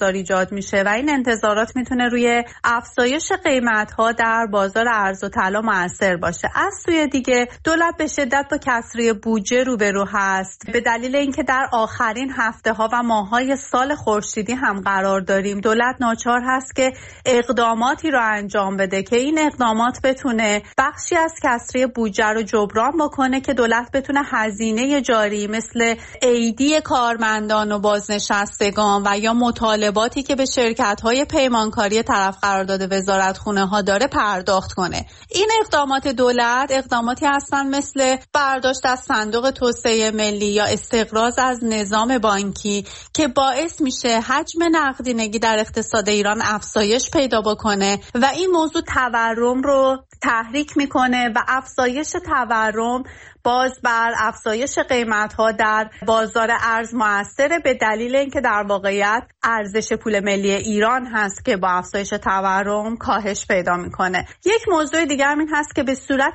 ایجاد میشه و این انتظارات میتونه روی افزایش قیمت‌ها در بازار ارز و طلا مؤثر باشه. از سوی دیگه دولت به شدت با کسری بودجه روبرو هست به دلیل اینکه در آخرین هفته‌ها و ماه‌های سال خورشیدی هم قرار داریم. دولت ناچار هست که اقداماتی رو انجام بده که این اقدامات بتونه بخشی از کسری بودجه رو جبران بکنه که دولت بتونه هزینه جاری مثل عیدی کارمندان و بازنشستگان و یا مطالباتی که به شرکت‌های پیمانکاری طرف قرار داده وزارتخونه‌ها داره پرداخت کنه. این اقدامات دولت اقداماتی هستن مثل برداشت از صندوق توسعه ملی یا استقراض از نظام بانکی که باعث میشه حجم نقدینگی در اقتصاد ایران افزایش پیدا بکنه و این موضوع تورم رو تحریک میکنه و افزایش تورم باز بر افزایش قیمت‌ها در بازار ارز مؤثره به دلیل اینکه در واقعیت ارزش پول ملی ایران هست که با افزایش تورم کاهش پیدا میکنه. یک موضوع دیگر این هست که به صورت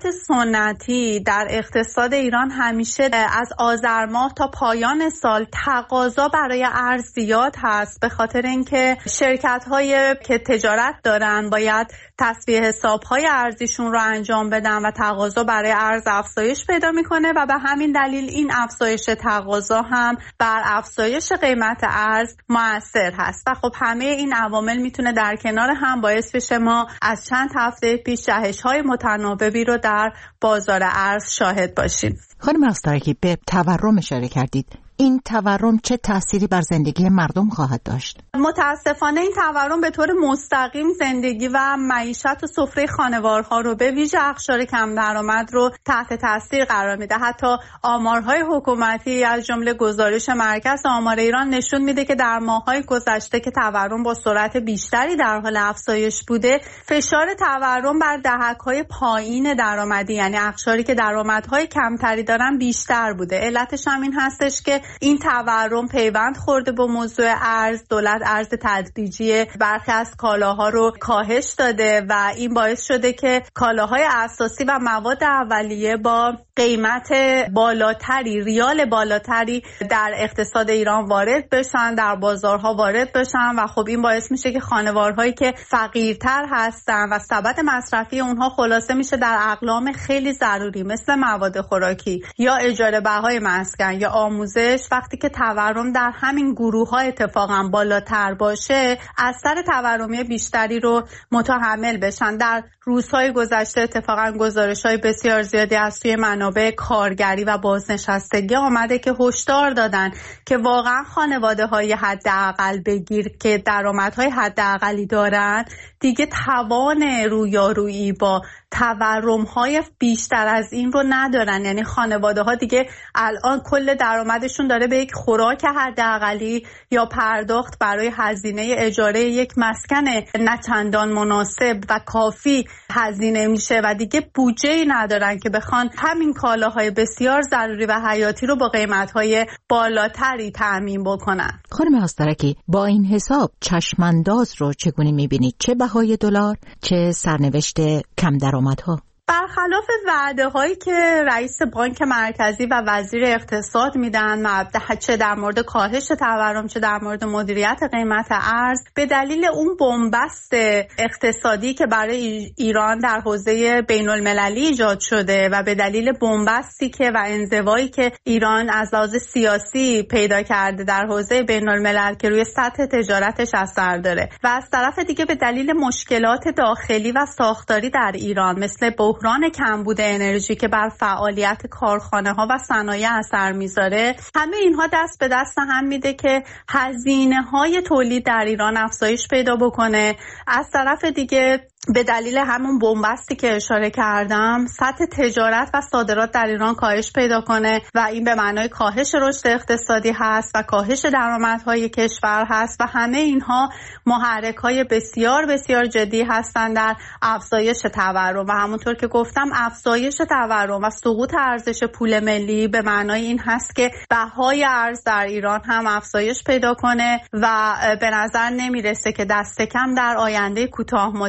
سنتی در اقتصاد ایران همیشه از آذر ماه تا پایان سال تقاضا برای ارز زیاد هست به خاطر اینکه شرکت‌های که تجارت دارن باید تصفیه حساب‌های ارزیشون رو انجام بدن و تقاضا برای ارز افزایش پیدا میکنه و به همین دلیل این افزایش تقاضا هم بر افزایش قیمت ارز مؤثر هست و خب همه این عوامل میتونه در کنار هم باعث بشه ما از چند هفته پیش جهش‌های متناوبی رو در بازار ارز شاهد باشیم. خانم استارکی به تورم اشاره کردید. این تورم چه تأثیری بر زندگی مردم خواهد داشت؟ متاسفانه این تورم به طور مستقیم زندگی و معیشت و سفره خانوارها رو به ویژه اقشار کم درآمد رو تحت تاثیر قرار میده. حتی آمارهای حکومتی از جمله گزارش مرکز آمار ایران نشون میده که در ماه‌های گذشته که تورم با سرعت بیشتری در حال افزایش بوده، فشار تورم بر دهک‌های پایین درآمدی یعنی اقشاری که درآمدهای کمتری دارن بیشتر بوده. علتش هم این هستش که این تورم پیوند خورده با موضوع ارز. دولت ارز تدریجی برخی از کالاها رو کاهش داده و این باعث شده که کالاهای اساسی و مواد اولیه با قیمت بالاتری، ریال بالاتری در اقتصاد ایران وارد بشن، در بازارها وارد بشن و خب این باعث میشه که خانوارهایی که فقیرتر هستن و سبد مصرفی اونها خلاصه میشه در اقلام خیلی ضروری مثل مواد خوراکی یا اجاره بهای مسکن یا آموزش. وقتی که تورم در همین گروه‌ها اتفاقا بالاتر باشه، اثر تورمی بیشتری رو متحمل بشن. در روزهای گذشته اتفاقا گزارش‌های بسیار زیادی از سوی منابع کارگری و بازنشستگی آمده که هشدار دادن که واقعا خانواده‌های حداقل بگیر که درآمدهای حداقلی دارن دیگه توان رویارویی با تورم‌های بیشتر از این رو ندارن. یعنی خانواده‌ها دیگه الان کل درآمدشون داره به یک خوراک حداقلی یا پرداخت برای هزینه اجاره یک مسکن نه چندان مناسب و کافی هزینه میشه و دیگه بودجه‌ای ندارن که بخوان همین کالاهای بسیار ضروری و حیاتی رو با قیمت‌های بالاتری تأمین بکنن. خانم استارکی، با این حساب چشمانداز رو چگونه می‌بینید؟ چه بهای دلار، چه سرنوشت کم درآمدها؟ برخلاف وعده هایی که رئیس بانک مرکزی و وزیر اقتصاد میدن، چه در مورد کاهش تورم چه در مورد مدیریت قیمت ارز، به دلیل اون بنبست اقتصادی که برای ایران در حوزه بین المللی ایجاد شده و به دلیل بنبستی که و انزوایی که ایران از لحاظ سیاسی پیدا کرده در حوزه بین الملل که روی سطح تجارتش اثر داره و از طرف دیگه به دلیل مشکلات داخلی و ساختاری در ایران مثل بحران کمبود انرژی که بر فعالیت کارخانه‌ها و صنایع اثر میذاره، همه اینها دست به دست هم میده که هزینه‌های تولید در ایران افزایش پیدا بکنه. از طرف دیگه به دلیل همون بنبستی که اشاره کردم سطح تجارت و صادرات در ایران کاهش پیدا کنه و این به معنای کاهش رشد اقتصادی هست و کاهش درآمدهای کشور هست و همه اینها محرک‌های بسیار بسیار جدی هستند در افزایش تورم و همونطور که گفتم افزایش تورم و سقوط ارزش پول ملی به معنای این هست که بهای ارز در ایران هم افزایش پیدا کنه و به نظر نمیرسه که دست کم در آینده کوتاه مدت در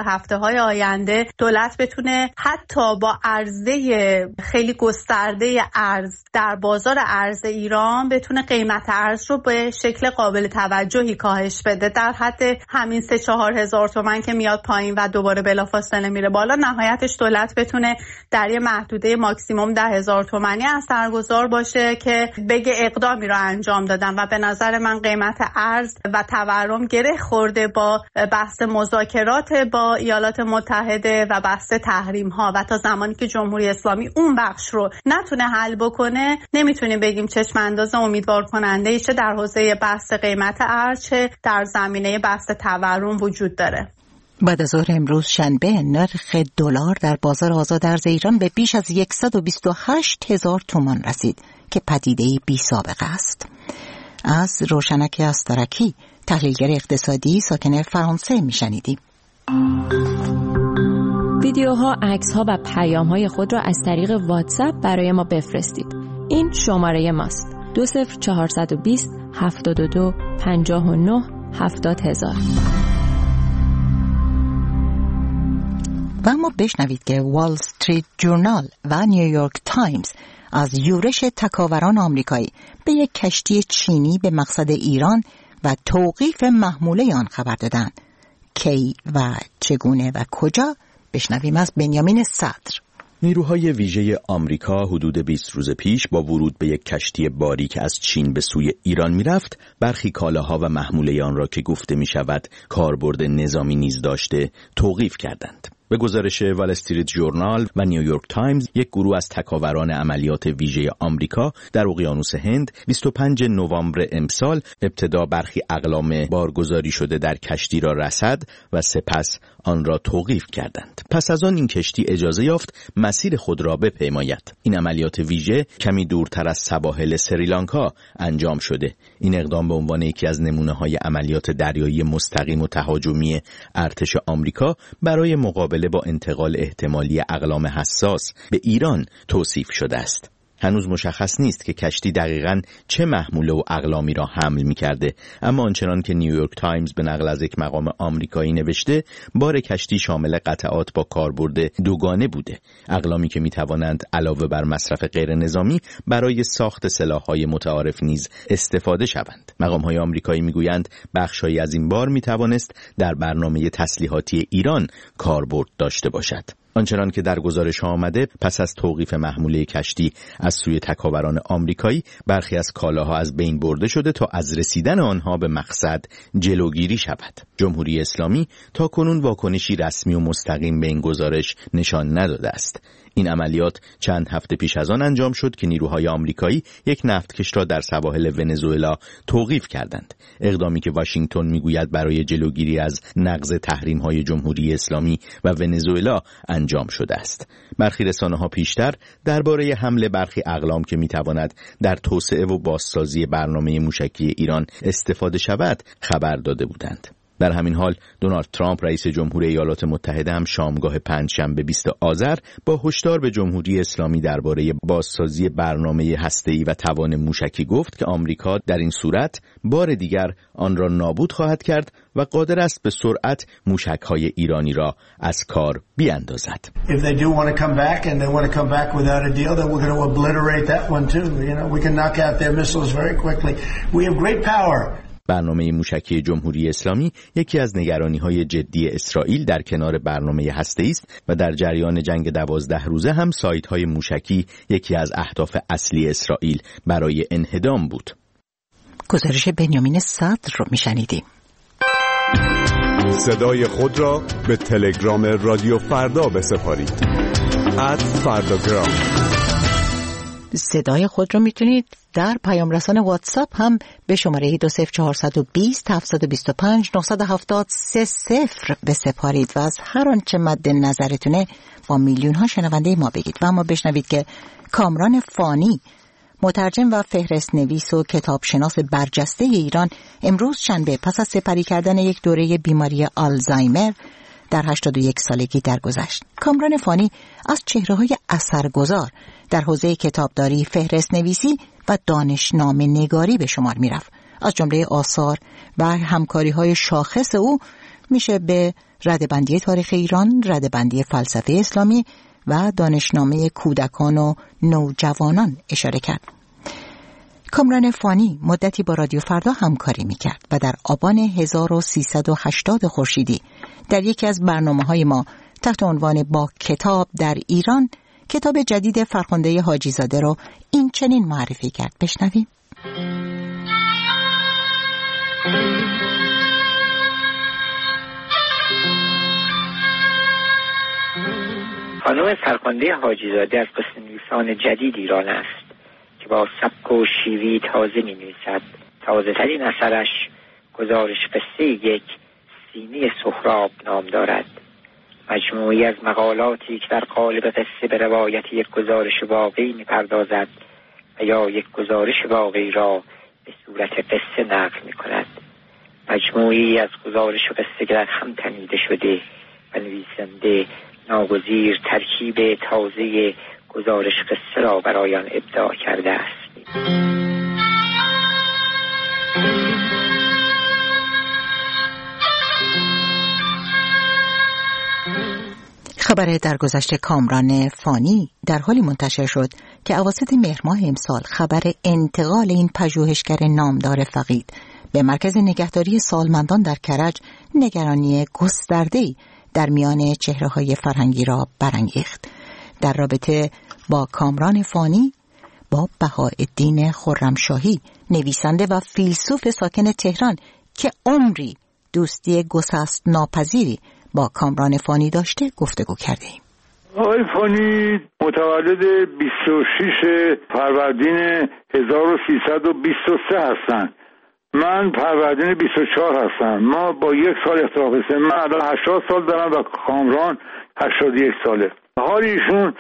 هفته‌های آینده دولت بتونه حتی با عرضه خیلی گسترده ارز در بازار ارز ایران بتونه قیمت ارز رو به شکل قابل توجهی کاهش بده، در حد همین 3-4 هزار تومان که میاد پایین و دوباره بلافاصله میره بالا. نهایتش دولت بتونه در یه محدوده ماکسیموم 10,000 تومانی اثرگذار باشه که بگه اقدامی رو انجام دادن. و به نظر من قیمت ارز و تورم گره خورده با بحث مذاکرات با ایالات متحده و بحث تحریم ها و تا زمانی که جمهوری اسلامی اون بخش رو نتونه حل بکنه نمیتونیم بگیم چشم انداز امیدوار کننده ای چه در حوزه بحث قیمت ارز چه در زمینه بحث تورم وجود داره. بعد از ظهر امروز شنبه نرخ دلار در بازار آزاد ارز ایران به بیش از 128,000 تومان رسید که پدیده‌ای بی سابقه است. از روشنک استرکی تحلیلگر اقتصادی ساکن فرانسه میشنیدیم. ویدیوها، عکس‌ها و پیام‌های خود را از طریق واتساپ برای ما بفرستید. این شماره ماست: 20420 72 59 70000. و اما بشنوید که وال استریت جورنال و نیویورک تایمز از یورش تکاوران آمریکایی به یک کشتی چینی به مقصد ایران و توقیف محموله آن خبر دادند. کی و چگونه و کجا؟ بشنویم از بنیامین صدر. نیروهای ویژه آمریکا حدود 20 روز پیش با ورود به یک کشتی باری که از چین به سوی ایران میرفت، برخی کالاها و محموله آن را که گفته می شود کاربرد نظامی نیز داشته توقیف کردند. به گزارش وال استریت جورنال و نیویورک تایمز، یک گروه از تکاوران عملیات ویژه آمریکا در اقیانوس هند 25 نوامبر امسال ابتدا برخی اقلام بارگذاری شده در کشتی را رصد و سپس آن را توقیف کردند. پس از آن این کشتی اجازه یافت مسیر خود را بپیماید. این عملیات ویژه کمی دورتر از سواحل سریلانکا انجام شده. این اقدام به عنوان یکی از نمونه‌های عملیات دریایی مستقیم و تهاجمی ارتش آمریکا برای مقابله با انتقال احتمالی اقلام حساس به ایران توصیف شده است. هنوز مشخص نیست که کشتی دقیقاً چه محموله و اقلامی را حمل می‌کرده، اما آنچنان که نیویورک تایمز به نقل از یک مقام آمریکایی نوشته، بار کشتی شامل قطعات با کاربرد دوگانه بوده، اقلامی که می‌توانند علاوه بر مصرف غیر نظامی برای ساخت سلاح‌های متعارف نیز استفاده شوند. مقام‌های آمریکایی می‌گویند بخش‌هایی از این بار می‌توانست در برنامه تسلیحاتی ایران کاربرد داشته باشد. آنچنان که در گزارش ها آمده، پس از توقیف محموله کشتی از سوی تکاوران آمریکایی، برخی از کالاها از بین برده شده تا از رسیدن آنها به مقصد جلوگیری شود. جمهوری اسلامی تا کنون واکنشی رسمی و مستقیم به این گزارش نشان نداده است. این عملیات چند هفته پیش از آن انجام شد که نیروهای آمریکایی یک نفتکش را در سواحل ونزوئلا توقیف کردند. اقدامی که واشنگتن میگوید برای جلوگیری از نقض تحریم‌های جمهوری اسلامی و ونزوئلا انجام شده است. برخی رسانه‌ها پیشتر درباره حمله برخی اقلام که میتواند در توسعه و بازسازی برنامه موشکی ایران استفاده شود خبر داده بودند. در همین حال دونالد ترامپ رئیس جمهور ایالات متحده هم شامگاه پنجشنبه 20 آذر با هشدار به جمهوری اسلامی درباره بازسازی برنامه هسته‌ای و توان موشکی گفت که آمریکا در این صورت بار دیگر آن را نابود خواهد کرد و قادر است به سرعت موشک‌های ایرانی را از کار بیاندازد. If they do want to come back and they want to come back without a deal, then we're going to obliterate that one too. You know, we can knock out their missiles very quickly. We have great power. برنامه موشکی جمهوری اسلامی یکی از نگرانی‌های جدی اسرائیل در کنار برنامه هسته‌ای است و در جریان جنگ 12 روزه هم سایت‌های موشکی یکی از اهداف اصلی اسرائیل برای انهدام بود. گزارش بنیامین صدر رو میشنیدیم. صدای خود را به تلگرام رادیو فردا بسپارید. @فرداگرام. صدای خود رو میتونید در پیام رسان واتساپ هم به شماره 20420 725 970 بسپارید و از هر آنچه مد نظرتونه با میلیون ها شنونده ما بگید. و اما بشنوید که کامران فانی، مترجم و فهرست نویس و کتابشناس برجسته ایران، امروز شنبه پس از سپری کردن یک دوره بیماری آلزایمر در 81 سالگی درگذشت. کامران فانی از چهره‌های اثرگذار در حوزه کتابداری، فهرست نویسی و دانشنامه نگاری به شمار می‌رفت. از جمله آثار و همکاری‌های شاخص او میشه به ردبندی تاریخ ایران، ردبندی فلسفه اسلامی و دانشنامه کودکان و نوجوانان اشاره کرد. کامران فانی مدتی با رادیو فردا همکاری میکرد و در آبان 1380 خورشیدی در یکی از برنامه‌های ما تحت عنوان با کتاب در ایران کتاب جدید فرخنده حاجی زاده رو این چنین معرفی کرد. بشنویم. خانم فرخنده حاجی زاده از قصه‌نویسان جدید ایران است که با سبک و شیوهی تازه می‌نویسد. تازه‌ترین اثرش گزارش قصه یک سینه سهراب نام دارد. مجموعی از مقالاتی که در قالب قصه به روایت یک گزارش واقعی می‌پردازد و یا یک گزارش واقعی را به صورت قصه نقل می‌کند. مجموعی از گزارش و قصه که در هم تنیده شده و نویسنده ناگزیر ترکیب تازه گزارش قصه را برای آن ابداع کرده است. خبر درگذشت کامران فانی در حالی منتشر شد که اواسط مهر ماه امسال خبر انتقال این پژوهشگر نامدار فقید به مرکز نگهداری سالمندان در کرج نگرانی گسترده‌ای در میان چهره‌های فرهنگی را برانگیخت. در رابطه با کامران فانی با بهاءالدین خرمشاهی نویسنده و فیلسوف ساکن تهران که عمری دوستی گسست ناپذیری با کامران فانی داشته گفتگو کردیم. آقای فانی متولد 26 فروردین 1323 هستند. من فروردین 24 هستم. ما با یک سال اختلاف سن. من الان 80 سال دارم و کامران 81 ساله. حال ایشون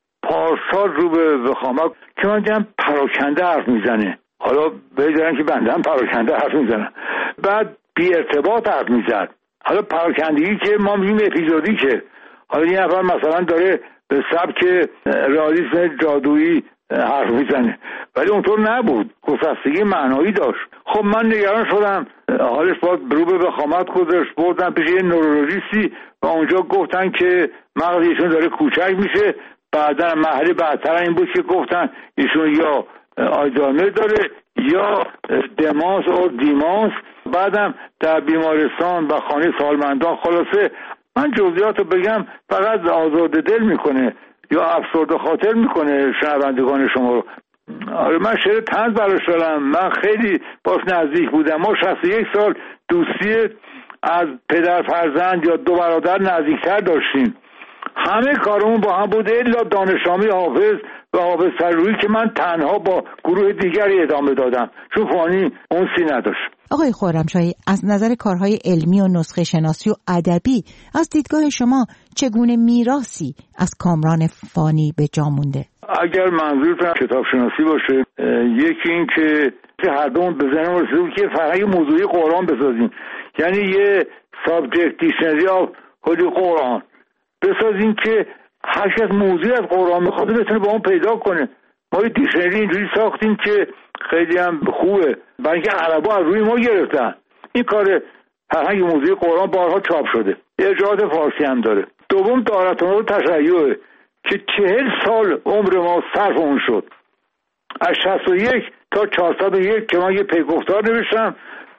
پارسال رو به وخامت که من دیدم پراکنده حرف میزنه. حالا بگذارن که بنده هم پراکنده حرف میزنم. بعد بی ارتباط حرف میزد. حالا پراکندگی که ما میگیم اپیزودی که حالا یه نفر مثلا داره به سبک رئالیسم جادویی حرف میزنه ولی اونطور نبود، گسستگی معنایی داشت. خب من نگران شدم، حالش باید رو به وخامت گذاشت، بردم پیش یه نورولوژیستی و اونجا گفتن که مغز ایشون داره کوچک میشه. بعدا مرحله بعدتر این بود که گفتن ایشون یا آلزایمر داره یا دمانس و دیمانس. بعدم در بیمارستان و خانه سالمندان. خلاصه من جزئیات رو بگم فقط آزرده دل میکنه یا افسرده خاطر میکنه شنوندگان شما رو. آره من شعر طنز براش دارم. من خیلی باش نزدیک بودم. ما 61 سال دوستی از پدر فرزند یا دو برادر نزدیکتر داشتیم. همه کارمون با هم بوده الا دانشنامه حافظ و حافظ سروری که من تنها با گروه دیگری ادامه دادم چون فانی اون سی نداشت. آقای خرمشاهی از نظر کارهای علمی و نسخه شناسی و ادبی از دیدگاه شما چگونه میراثی از کامران فانی به جا مونده؟ اگر منظورتون کتاب شناسی باشه، یکی این که هر دوم به ذهنم رسیده بود که فرهنگ موضوعی قرآن بسازیم، یعنی یه سابجکت دیکشنری آف هولی قرآن بسازیم که هر کس موضوعی از قرآن میخواد بتونه با اون پیدا کنه. ما یه دیکشنری اینجوری ساختیم که خیلی هم خوبه، برای اینکه عربا از روی ما گرفتن. این کار فرهنگ موضوعی قرآن بارها چاپ شده، ارجاعات فارسی هم داره. دوم دارتون تشیعه که 40 سال عمر ما صرف اون شد، از 61 تا 401 که من یه پیگفتار نوشتم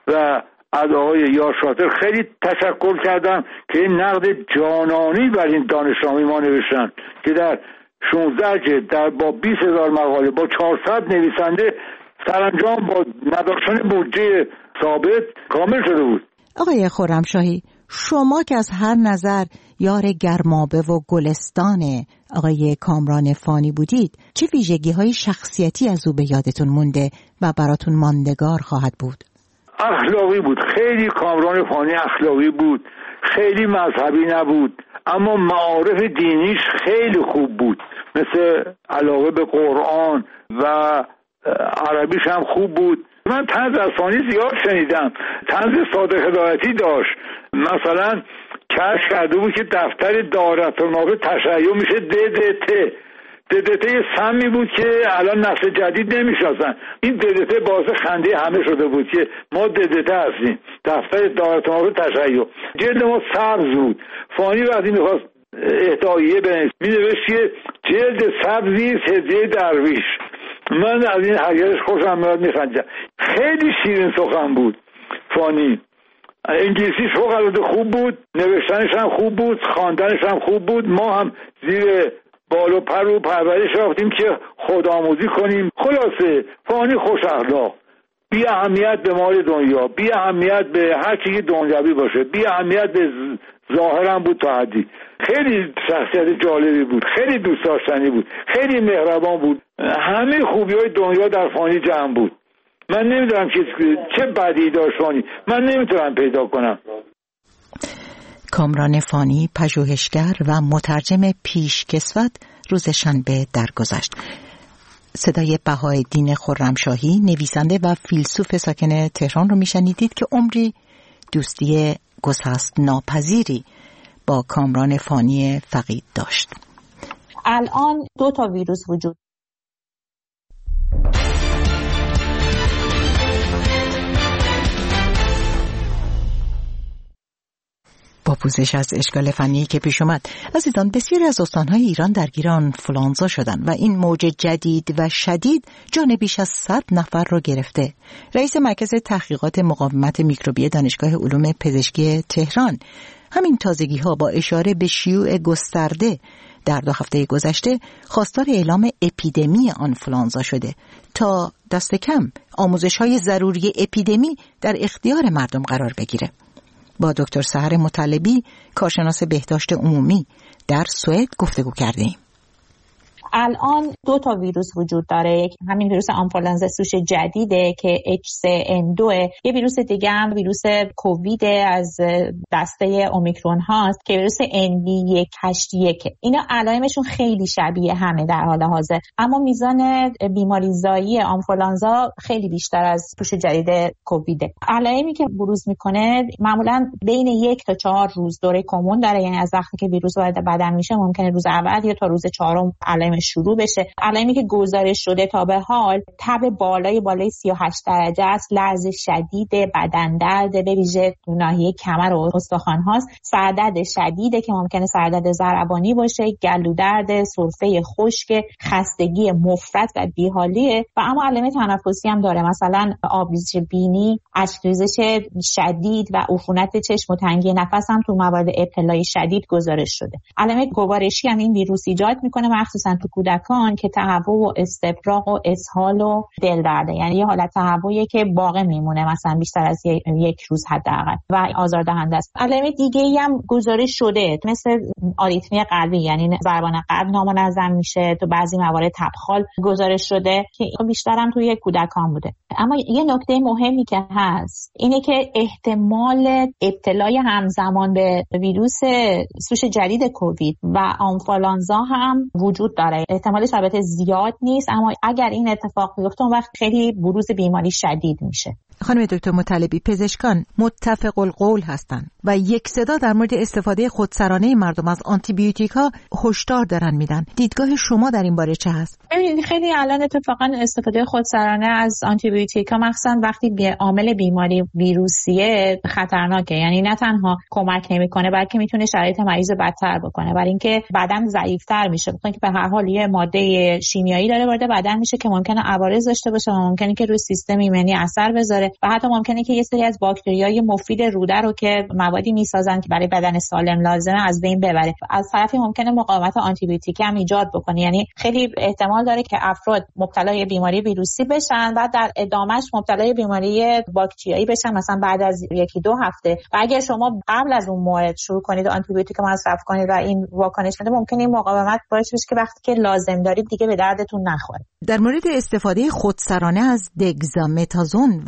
و از آقای یار شاطر خیلی تشکر کردم که این نقد جانانی بر این دانشنامه ما نوشتن که در 16 جلد در با 20,000 مقاله با 400 نویسنده سرانجام با نداشتن بودجه ثابت کامل شده بود. آقای خرمشاهی شما که از هر نظر یار گرمابه و گلستان آقای کامران فانی بودید، چه ویژگی‌های شخصیتی از او به یادتون مونده و براتون ماندگار خواهد بود؟ اخلاقی بود. خیلی کامران فانی اخلاقی بود، خیلی مذهبی نبود، اما معارف دینیش خیلی خوب بود، مثل علاقه به قرآن و عربیش هم خوب بود. من طنز از فانی زیاد شنیدم. طنز صادق هدایتی داشت، مثلا کشف کرده بود که دفتر دارت‌النامه تشیع میشه DDT. DDT سمی بود که الان نسل جدید نمیشناسن. این DDT باعث خنده همه شده بود که ما DDT هستیم. دفتر اداره تشیع جلد ما سبز بود. فانی وقتی میخواست اهداییه بنویسه مینوشت که جلد سبزی هدیه درویش. من از این حقیقتش خوشم میاد میخندم. خیلی شیرین سخن بود فانی. انگلیسیش فوق‌العاده خوب بود، نوشتنش هم خوب بود، خواندنش هم خوب بود. ما هم زیر بال و پر و پرورش رفتیم که خودآموزی کنیم. خلاصه فانی خوش اخلاق، بی اهمیت به مال دنیا، بی اهمیت به هر چیزی دنیوی باشه، بی اهمیت به ظاهرم بود تا حدی. خیلی شخصیت جالبی بود، خیلی دوست داشتنی بود، خیلی مهربان بود. همه خوبی‌های دنیا در فانی جمع بود. من نمیدونم چه بدی داشت فانی، من نمیتونم پیدا کنم. کامران فانی پژوهشگر و مترجم پیشکسوت روز شنبه درگذشت. صدای بهاءالدین خرمشاهی نویسنده و فیلسوف ساکن تهران رو میشنیدید که عمری دوستی گسست ناپذیری با کامران فانی فقید داشت. الان 2 ویروس وجود با پوزش از اشکال فنی که پیش اومد، عزیزان بسیاری از استانهای ایران درگیر آنفولانزا شدند و این موج جدید و شدید جان بیش از 100 نفر را گرفته. رئیس مرکز تحقیقات مقاومت میکروبی دانشگاه علوم پزشکی تهران همین تازگی ها با اشاره به شیوع گسترده در 2 هفته گذشته خواستار اعلام اپیدمی آنفولانزا شده تا دست کم آموزش‌های ضروری اپیدمی در اختیار مردم قرار بگیره. با دکتر سحر مطلبی کارشناس بهداشت عمومی در سوئد گفتگو کردیم. الان 2 ویروس وجود داره. یک همین ویروس آنفولانزا سوش جدیده که H3N2، یه ویروس دیگه هم ویروس کووید از دسته اومیکرون هاست که ویروس NV181. اینا علائمشون خیلی شبیه همه در حال حاضر، اما میزان بیماریزایی آنفولانزا خیلی بیشتر از سوش جدید کوویده. علائمی که بروز میکنه معمولا بین 1 تا 4 روز دوره کمون داره، یعنی از وقتی که ویروس وارد بدن میشه ممکنه روز اول یا تا روز 4 علائم شروع بشه. علائمی که گزارش شده تا به حال تب بالای 38 درجه است، لرز شدید، بدن درد به ویژه ناحیه کمر و استخوان هاست، سردرد شدیده که ممکنه سردرد ضربانی باشه، گلو درد، سرفه خشک، خستگی مفرط و بیحالیه و اما علائم تنفسی هم داره، مثلا آبریزش بینی، اشک‌ریزش شدید و عفونت چشم و تنگی نفس هم تو موارد ابتلای شدید گزارش شده. علائم گوارشی هم این ویروس ایجاد میکنه، مخصوصا تو کودکان، که تهوع و استفراغ و اسهال و دلدرده، یعنی یه حالت تهوعی که باقی میمونه مثلا بیشتر از 1 روز حداقل و آزاردهنده است. علائم دیگه‌ای هم گزارش شده مثل آریتمی قلبی، یعنی ضربان قلب نامنظم میشه، تو بعضی موارد تبخال گزارش شده که بیشتر هم توی کودکان بوده. اما یه نکته مهمی که هست اینه که احتمال ابتلای همزمان به ویروس سوش جدید کووید و آنفولانزا هم وجود داره. احتمالش البته زیاد نیست، اما اگر این اتفاق بیفته اون وقت خیلی بروز بیماری شدید میشه. خانم دکتر مطلبی، پزشکان متفق القول هستند و یک صدا در مورد استفاده خودسرانه مردم از آنتیبیوتیکا هشدار دارن میدن. دیدگاه شما در این باره چه هست؟ ببینید خیلی الان اتفاقا استفاده خودسرانه از آنتیبیوتیکا مخصوصا وقتی عامل بیماری ویروسیه خطرناکه، یعنی نه تنها کمک نمیکنه بلکه میتونه شرایط مریض بدتر بکنه، برای اینکه بدن ضعیف‌تر میشه، چون که به هر حال یه ماده شیمیایی داره وارد بدن میشه که ممکنه عوارض داشته باشه و ممکنه که روی سیستم ایمنی اثر بذاره و حتی ممکنه که یه سری از باکتریای مفید روده رو که موادی میسازن که برای بدن سالم لازمه از بین ببره. از طرفی ممکنه مقاومت آنتیبیوتیکی هم ایجاد بکنه، یعنی خیلی احتمال داره که افراد مبتلای بیماری ویروسی بشن و در ادامهش مبتلای بیماری باکتریایی بشن مثلا بعد از 1-2 هفته. و اگر شما قبل از اون موعد شروع کنید آنتیبیوتیک مصرف کنید و این واکنش بده، ممکنه این مقاومت باعث بشه که وقتی که لازم دارید دیگه به دردتون نخوره. در مورد استفاده خودسرانه از دگزامتازون و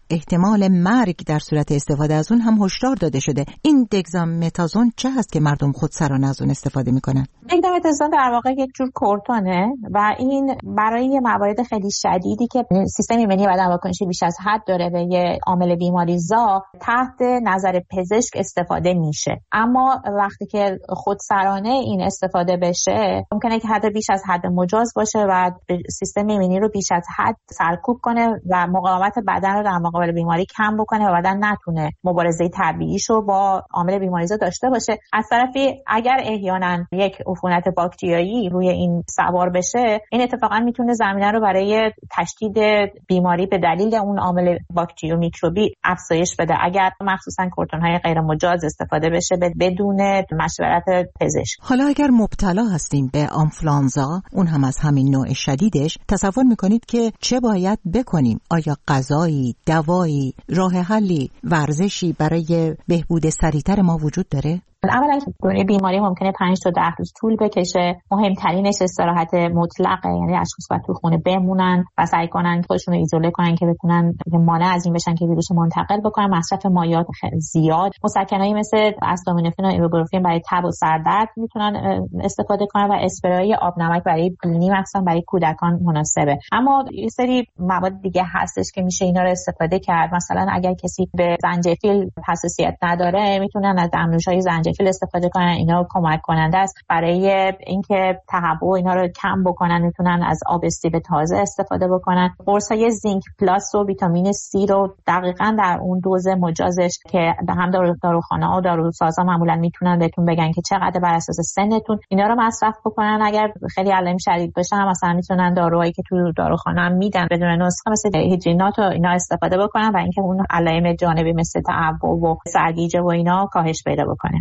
احتمال مرگ در صورت استفاده از اون هم هشدار داده شده. این دگزامتازون چه هست که مردم خودسرانه از اون استفاده میکنن؟ دگزامتازون در واقع یک جور کورتونه و این برای موارد خیلی شدیدی که سیستم ایمنی بدن واکنشی بیش از حد داره به یه عامل بیماریزا تحت نظر پزشک استفاده میشه. اما وقتی که خودسرانه این استفاده بشه ممکنه که حد بیش از حد مجاز باشه و سیستم ایمنی رو بیش از حد سرکوب کنه و مقاومت بدن رو در مقابل بیماری کم بکنه و بدن نتونه مبارزه طبیعیشو با عامل بیماریزا داشته باشه. از طرفی اگر احیانا یک عفونت باکتریایی روی این سوار بشه، این اتفاقا میتونه زمینه رو برای تشدید بیماری به دلیل اون عامل باکتری و میکروبی افزایش بده اگر مخصوصا کورتون‌های غیر مجاز استفاده بشه بدون مشورت پزشک. حالا اگر مبتلا هستیم به آنفلانزا، اون هم از همین نوع شدیدش، تصور میکنید که چه باید بکنیم؟ آیا غذایی، دوایی، راه حلی، ورزشی برای بهبود سریعتر ما وجود داره؟ اولا دوره بیماری ممکنه 5 تا 10 روز طول بکشه. مهمترینش استراحت مطلقه، یعنی اشخاص باید تو خونه بمونن و سعی کنن خودشون رو ایزوله کنن که بتونن مانع از این بشن که ویروس منتقل بکنن. مصرف مایعات زیاد، مسکنایی مثل اسیتامینوفن و ایبوپروفن برای تب و سردرد میتونن استفاده کنن و اسپری آب نمک برای بینی مخصوصا برای کودکان مناسبه. اما یه سری مواد دیگه هستش که میشه اینا رو استفاده کرد. مثلا اگر کسی به زنجفیل حساسیت نداره میتونن از دمنوش‌های زنجفیل استفاده کنن. اینا کمک کننده است برای اینکه تهوع اینا رو کم بکنن. میتونن از آب استیو تازه استفاده بکنن. قرصای زینک پلاس و ویتامین C رو دقیقاً در اون دوز مجازش که هم داروخانه‌ها و داروسازا معمولا میتونن بهتون بگن که چقدر بر اساس سنتون اینا رو مصرف بکنن. اگر خیلی علائم شدید باشه هم مثلا میتونن داروهایی که تو داروخانه هم میدن بدون نسخه مثل هیدرینات و اینا استفاده بکنن و اینکه اون علائم جانبی مثل تهوع و سرگیجه و اینا کاهش پیدا بکنه.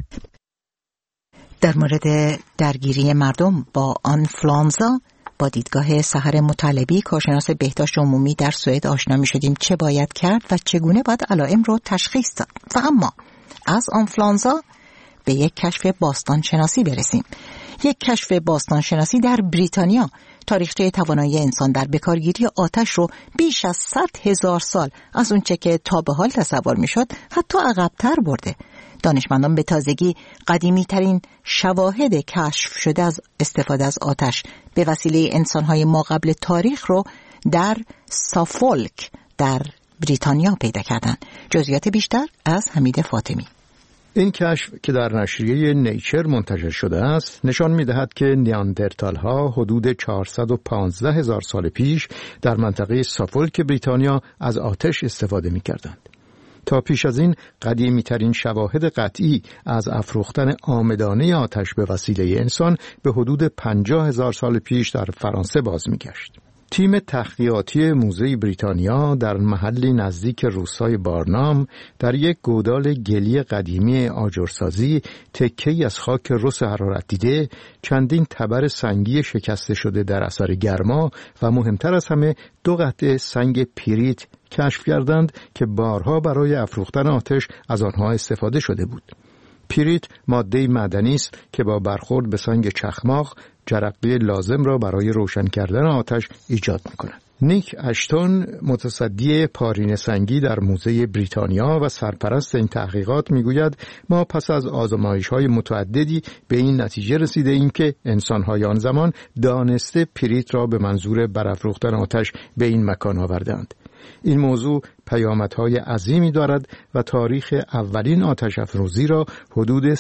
در مورد درگیری مردم با آنفلانزا با دیدگاه سحر مطلبی، کارشناس بهداشت عمومی در سوئد آشنا می شدیم چه باید کرد و چگونه باید علائم رو تشخیص داد. و اما از آنفلانزا به یک کشف باستانشناسی برسیم. یک کشف باستانشناسی در بریتانیا تاریخچه توانایی انسان در بکارگیری آتش رو بیش از 100,000 سال از اونچه که تا به حال تصور می شد حتی عقب‌تر برده. دانشمندان به تازگی قدیمی ترین شواهد کشف شده از استفاده از آتش به وسیله انسان‌های ما قبل تاریخ رو در سافولک در بریتانیا پیدا کردند. جزئیات بیشتر از حمید فاطمی. این کشف که در نشریه نیچر منتشر شده است نشان می‌دهد که نیاندرتال‌ها حدود 415,000 سال پیش در منطقه سافولک بریتانیا از آتش استفاده می‌کردند. تا پیش از این قدیمی‌ترین شواهد قطعی از افروختن عامدانه آتش به وسیله انسان به حدود 50,000 سال پیش در فرانسه باز می‌گشت. تیم تحقیقاتی موزه بریتانیا در محلی نزدیک روستای بارنام در یک گودال گلی قدیمی آجرسازی تکه‌ای از خاک رس حرارت دیده، چندین تبر سنگی شکسته شده در اثر گرما و مهمتر از همه 2 قطعه سنگ پیریت کشف کردند که بارها برای افروختن آتش از آنها استفاده شده بود. پیریت ماده معدنی است که با برخورد به سنگ چخماق جرقه لازم را برای روشن کردن آتش ایجاد می‌کند. نیک اشتون، متصدی پارین سنگی در موزه بریتانیا و سرپرست این تحقیقات میگوید ما پس از آزمایش‌های متعددی به این نتیجه رسیده ایم که انسان‌های آن زمان دانسته پیریت را به منظور برافروختن آتش به این مکان آوردند. این موضوع پیامدهای عظیمی دارد و تاریخ اولین آتش افروزی را حدود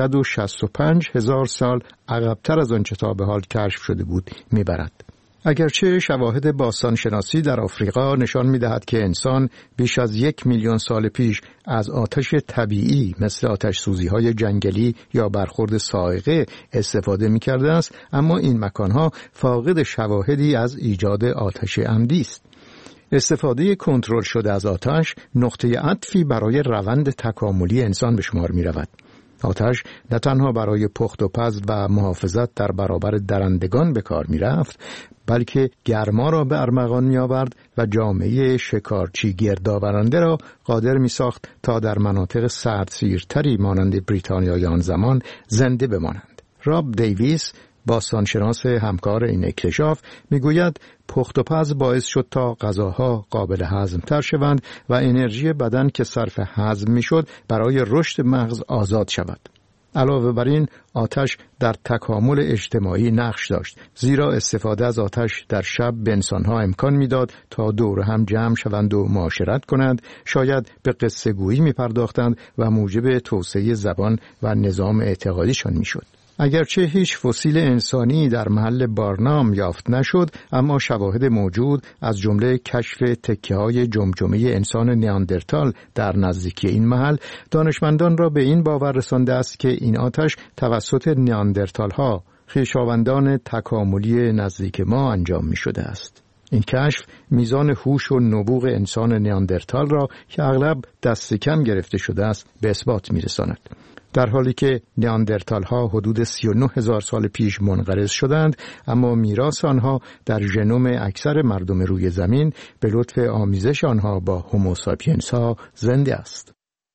365,000 سال عقب‌تر از آنچه تا به حال کشف شده بود میبرد. اگرچه شواهد باستانشناسی در آفریقا نشان می‌دهد که انسان بیش از 1,000,000 سال پیش از آتش طبیعی مثل آتش سوزی‌های جنگلی یا برخورد صاعقه استفاده می‌کرده است، اما این مکان‌ها فاقد شواهدی از ایجاد آتش عمدی است. استفاده کنترل شده از آتش نقطه عطفی برای روند تکاملی انسان به شمار می رود. آتش نه تنها برای پخت و پز و محافظت در برابر درندگان به کار می رفت، بلکه گرما را به ارمغان می آورد و جامعه شکارچی گردآورنده را قادر می ساخت تا در مناطق سردسیرتری مانند بریتانیای آن زمان زنده بمانند. راب دیویس، باستانشناس همکار این اکتشاف، میگوید پخت و پز باعث شد تا غذاها قابل هضم تر شوند و انرژی بدن که صرف هضم میشد برای رشد مغز آزاد شود. علاوه بر این آتش در تکامل اجتماعی نقش داشت، زیرا استفاده از آتش در شب به انسانها امکان میداد تا دور هم جمع شوند و معاشرت کنند، شاید به قصه گویی می پرداختند و موجب توسعه زبان و نظام اعتقادیشان میشد. اگرچه هیچ فسیل انسانی در محل بارنام یافت نشد، اما شواهد موجود از جمله کشف تکه‌های جمجمه انسان نیاندرتال در نزدیکی این محل دانشمندان را به این باور رسانده است که این آتش توسط نیاندرتال‌ها، خویشاوندان تکاملی نزدیک ما انجام می‌شده است. این کشف میزان هوش و نبوغ انسان نیاندرتال را که اغلب دست کم گرفته شده است به اثبات می‌رساند. در حالی که نیاندرتال‌ها حدود 39,000 سال پیش منقرض شدند، اما میراث آنها در ژنوم اکثر مردم روی زمین به لطف آمیزش آنها با هوموساپینس‌ها زنده است.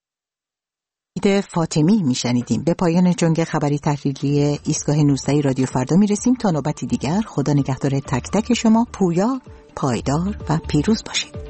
فاطمی میشنیدیم. به پایان جنگ خبری تحلیلی ایستگاه 19 رادیو فردا میرسیم. تا نوبتی دیگر، خدا نگهدار تک تک شما. پویا، پایدار و پیروز باشید.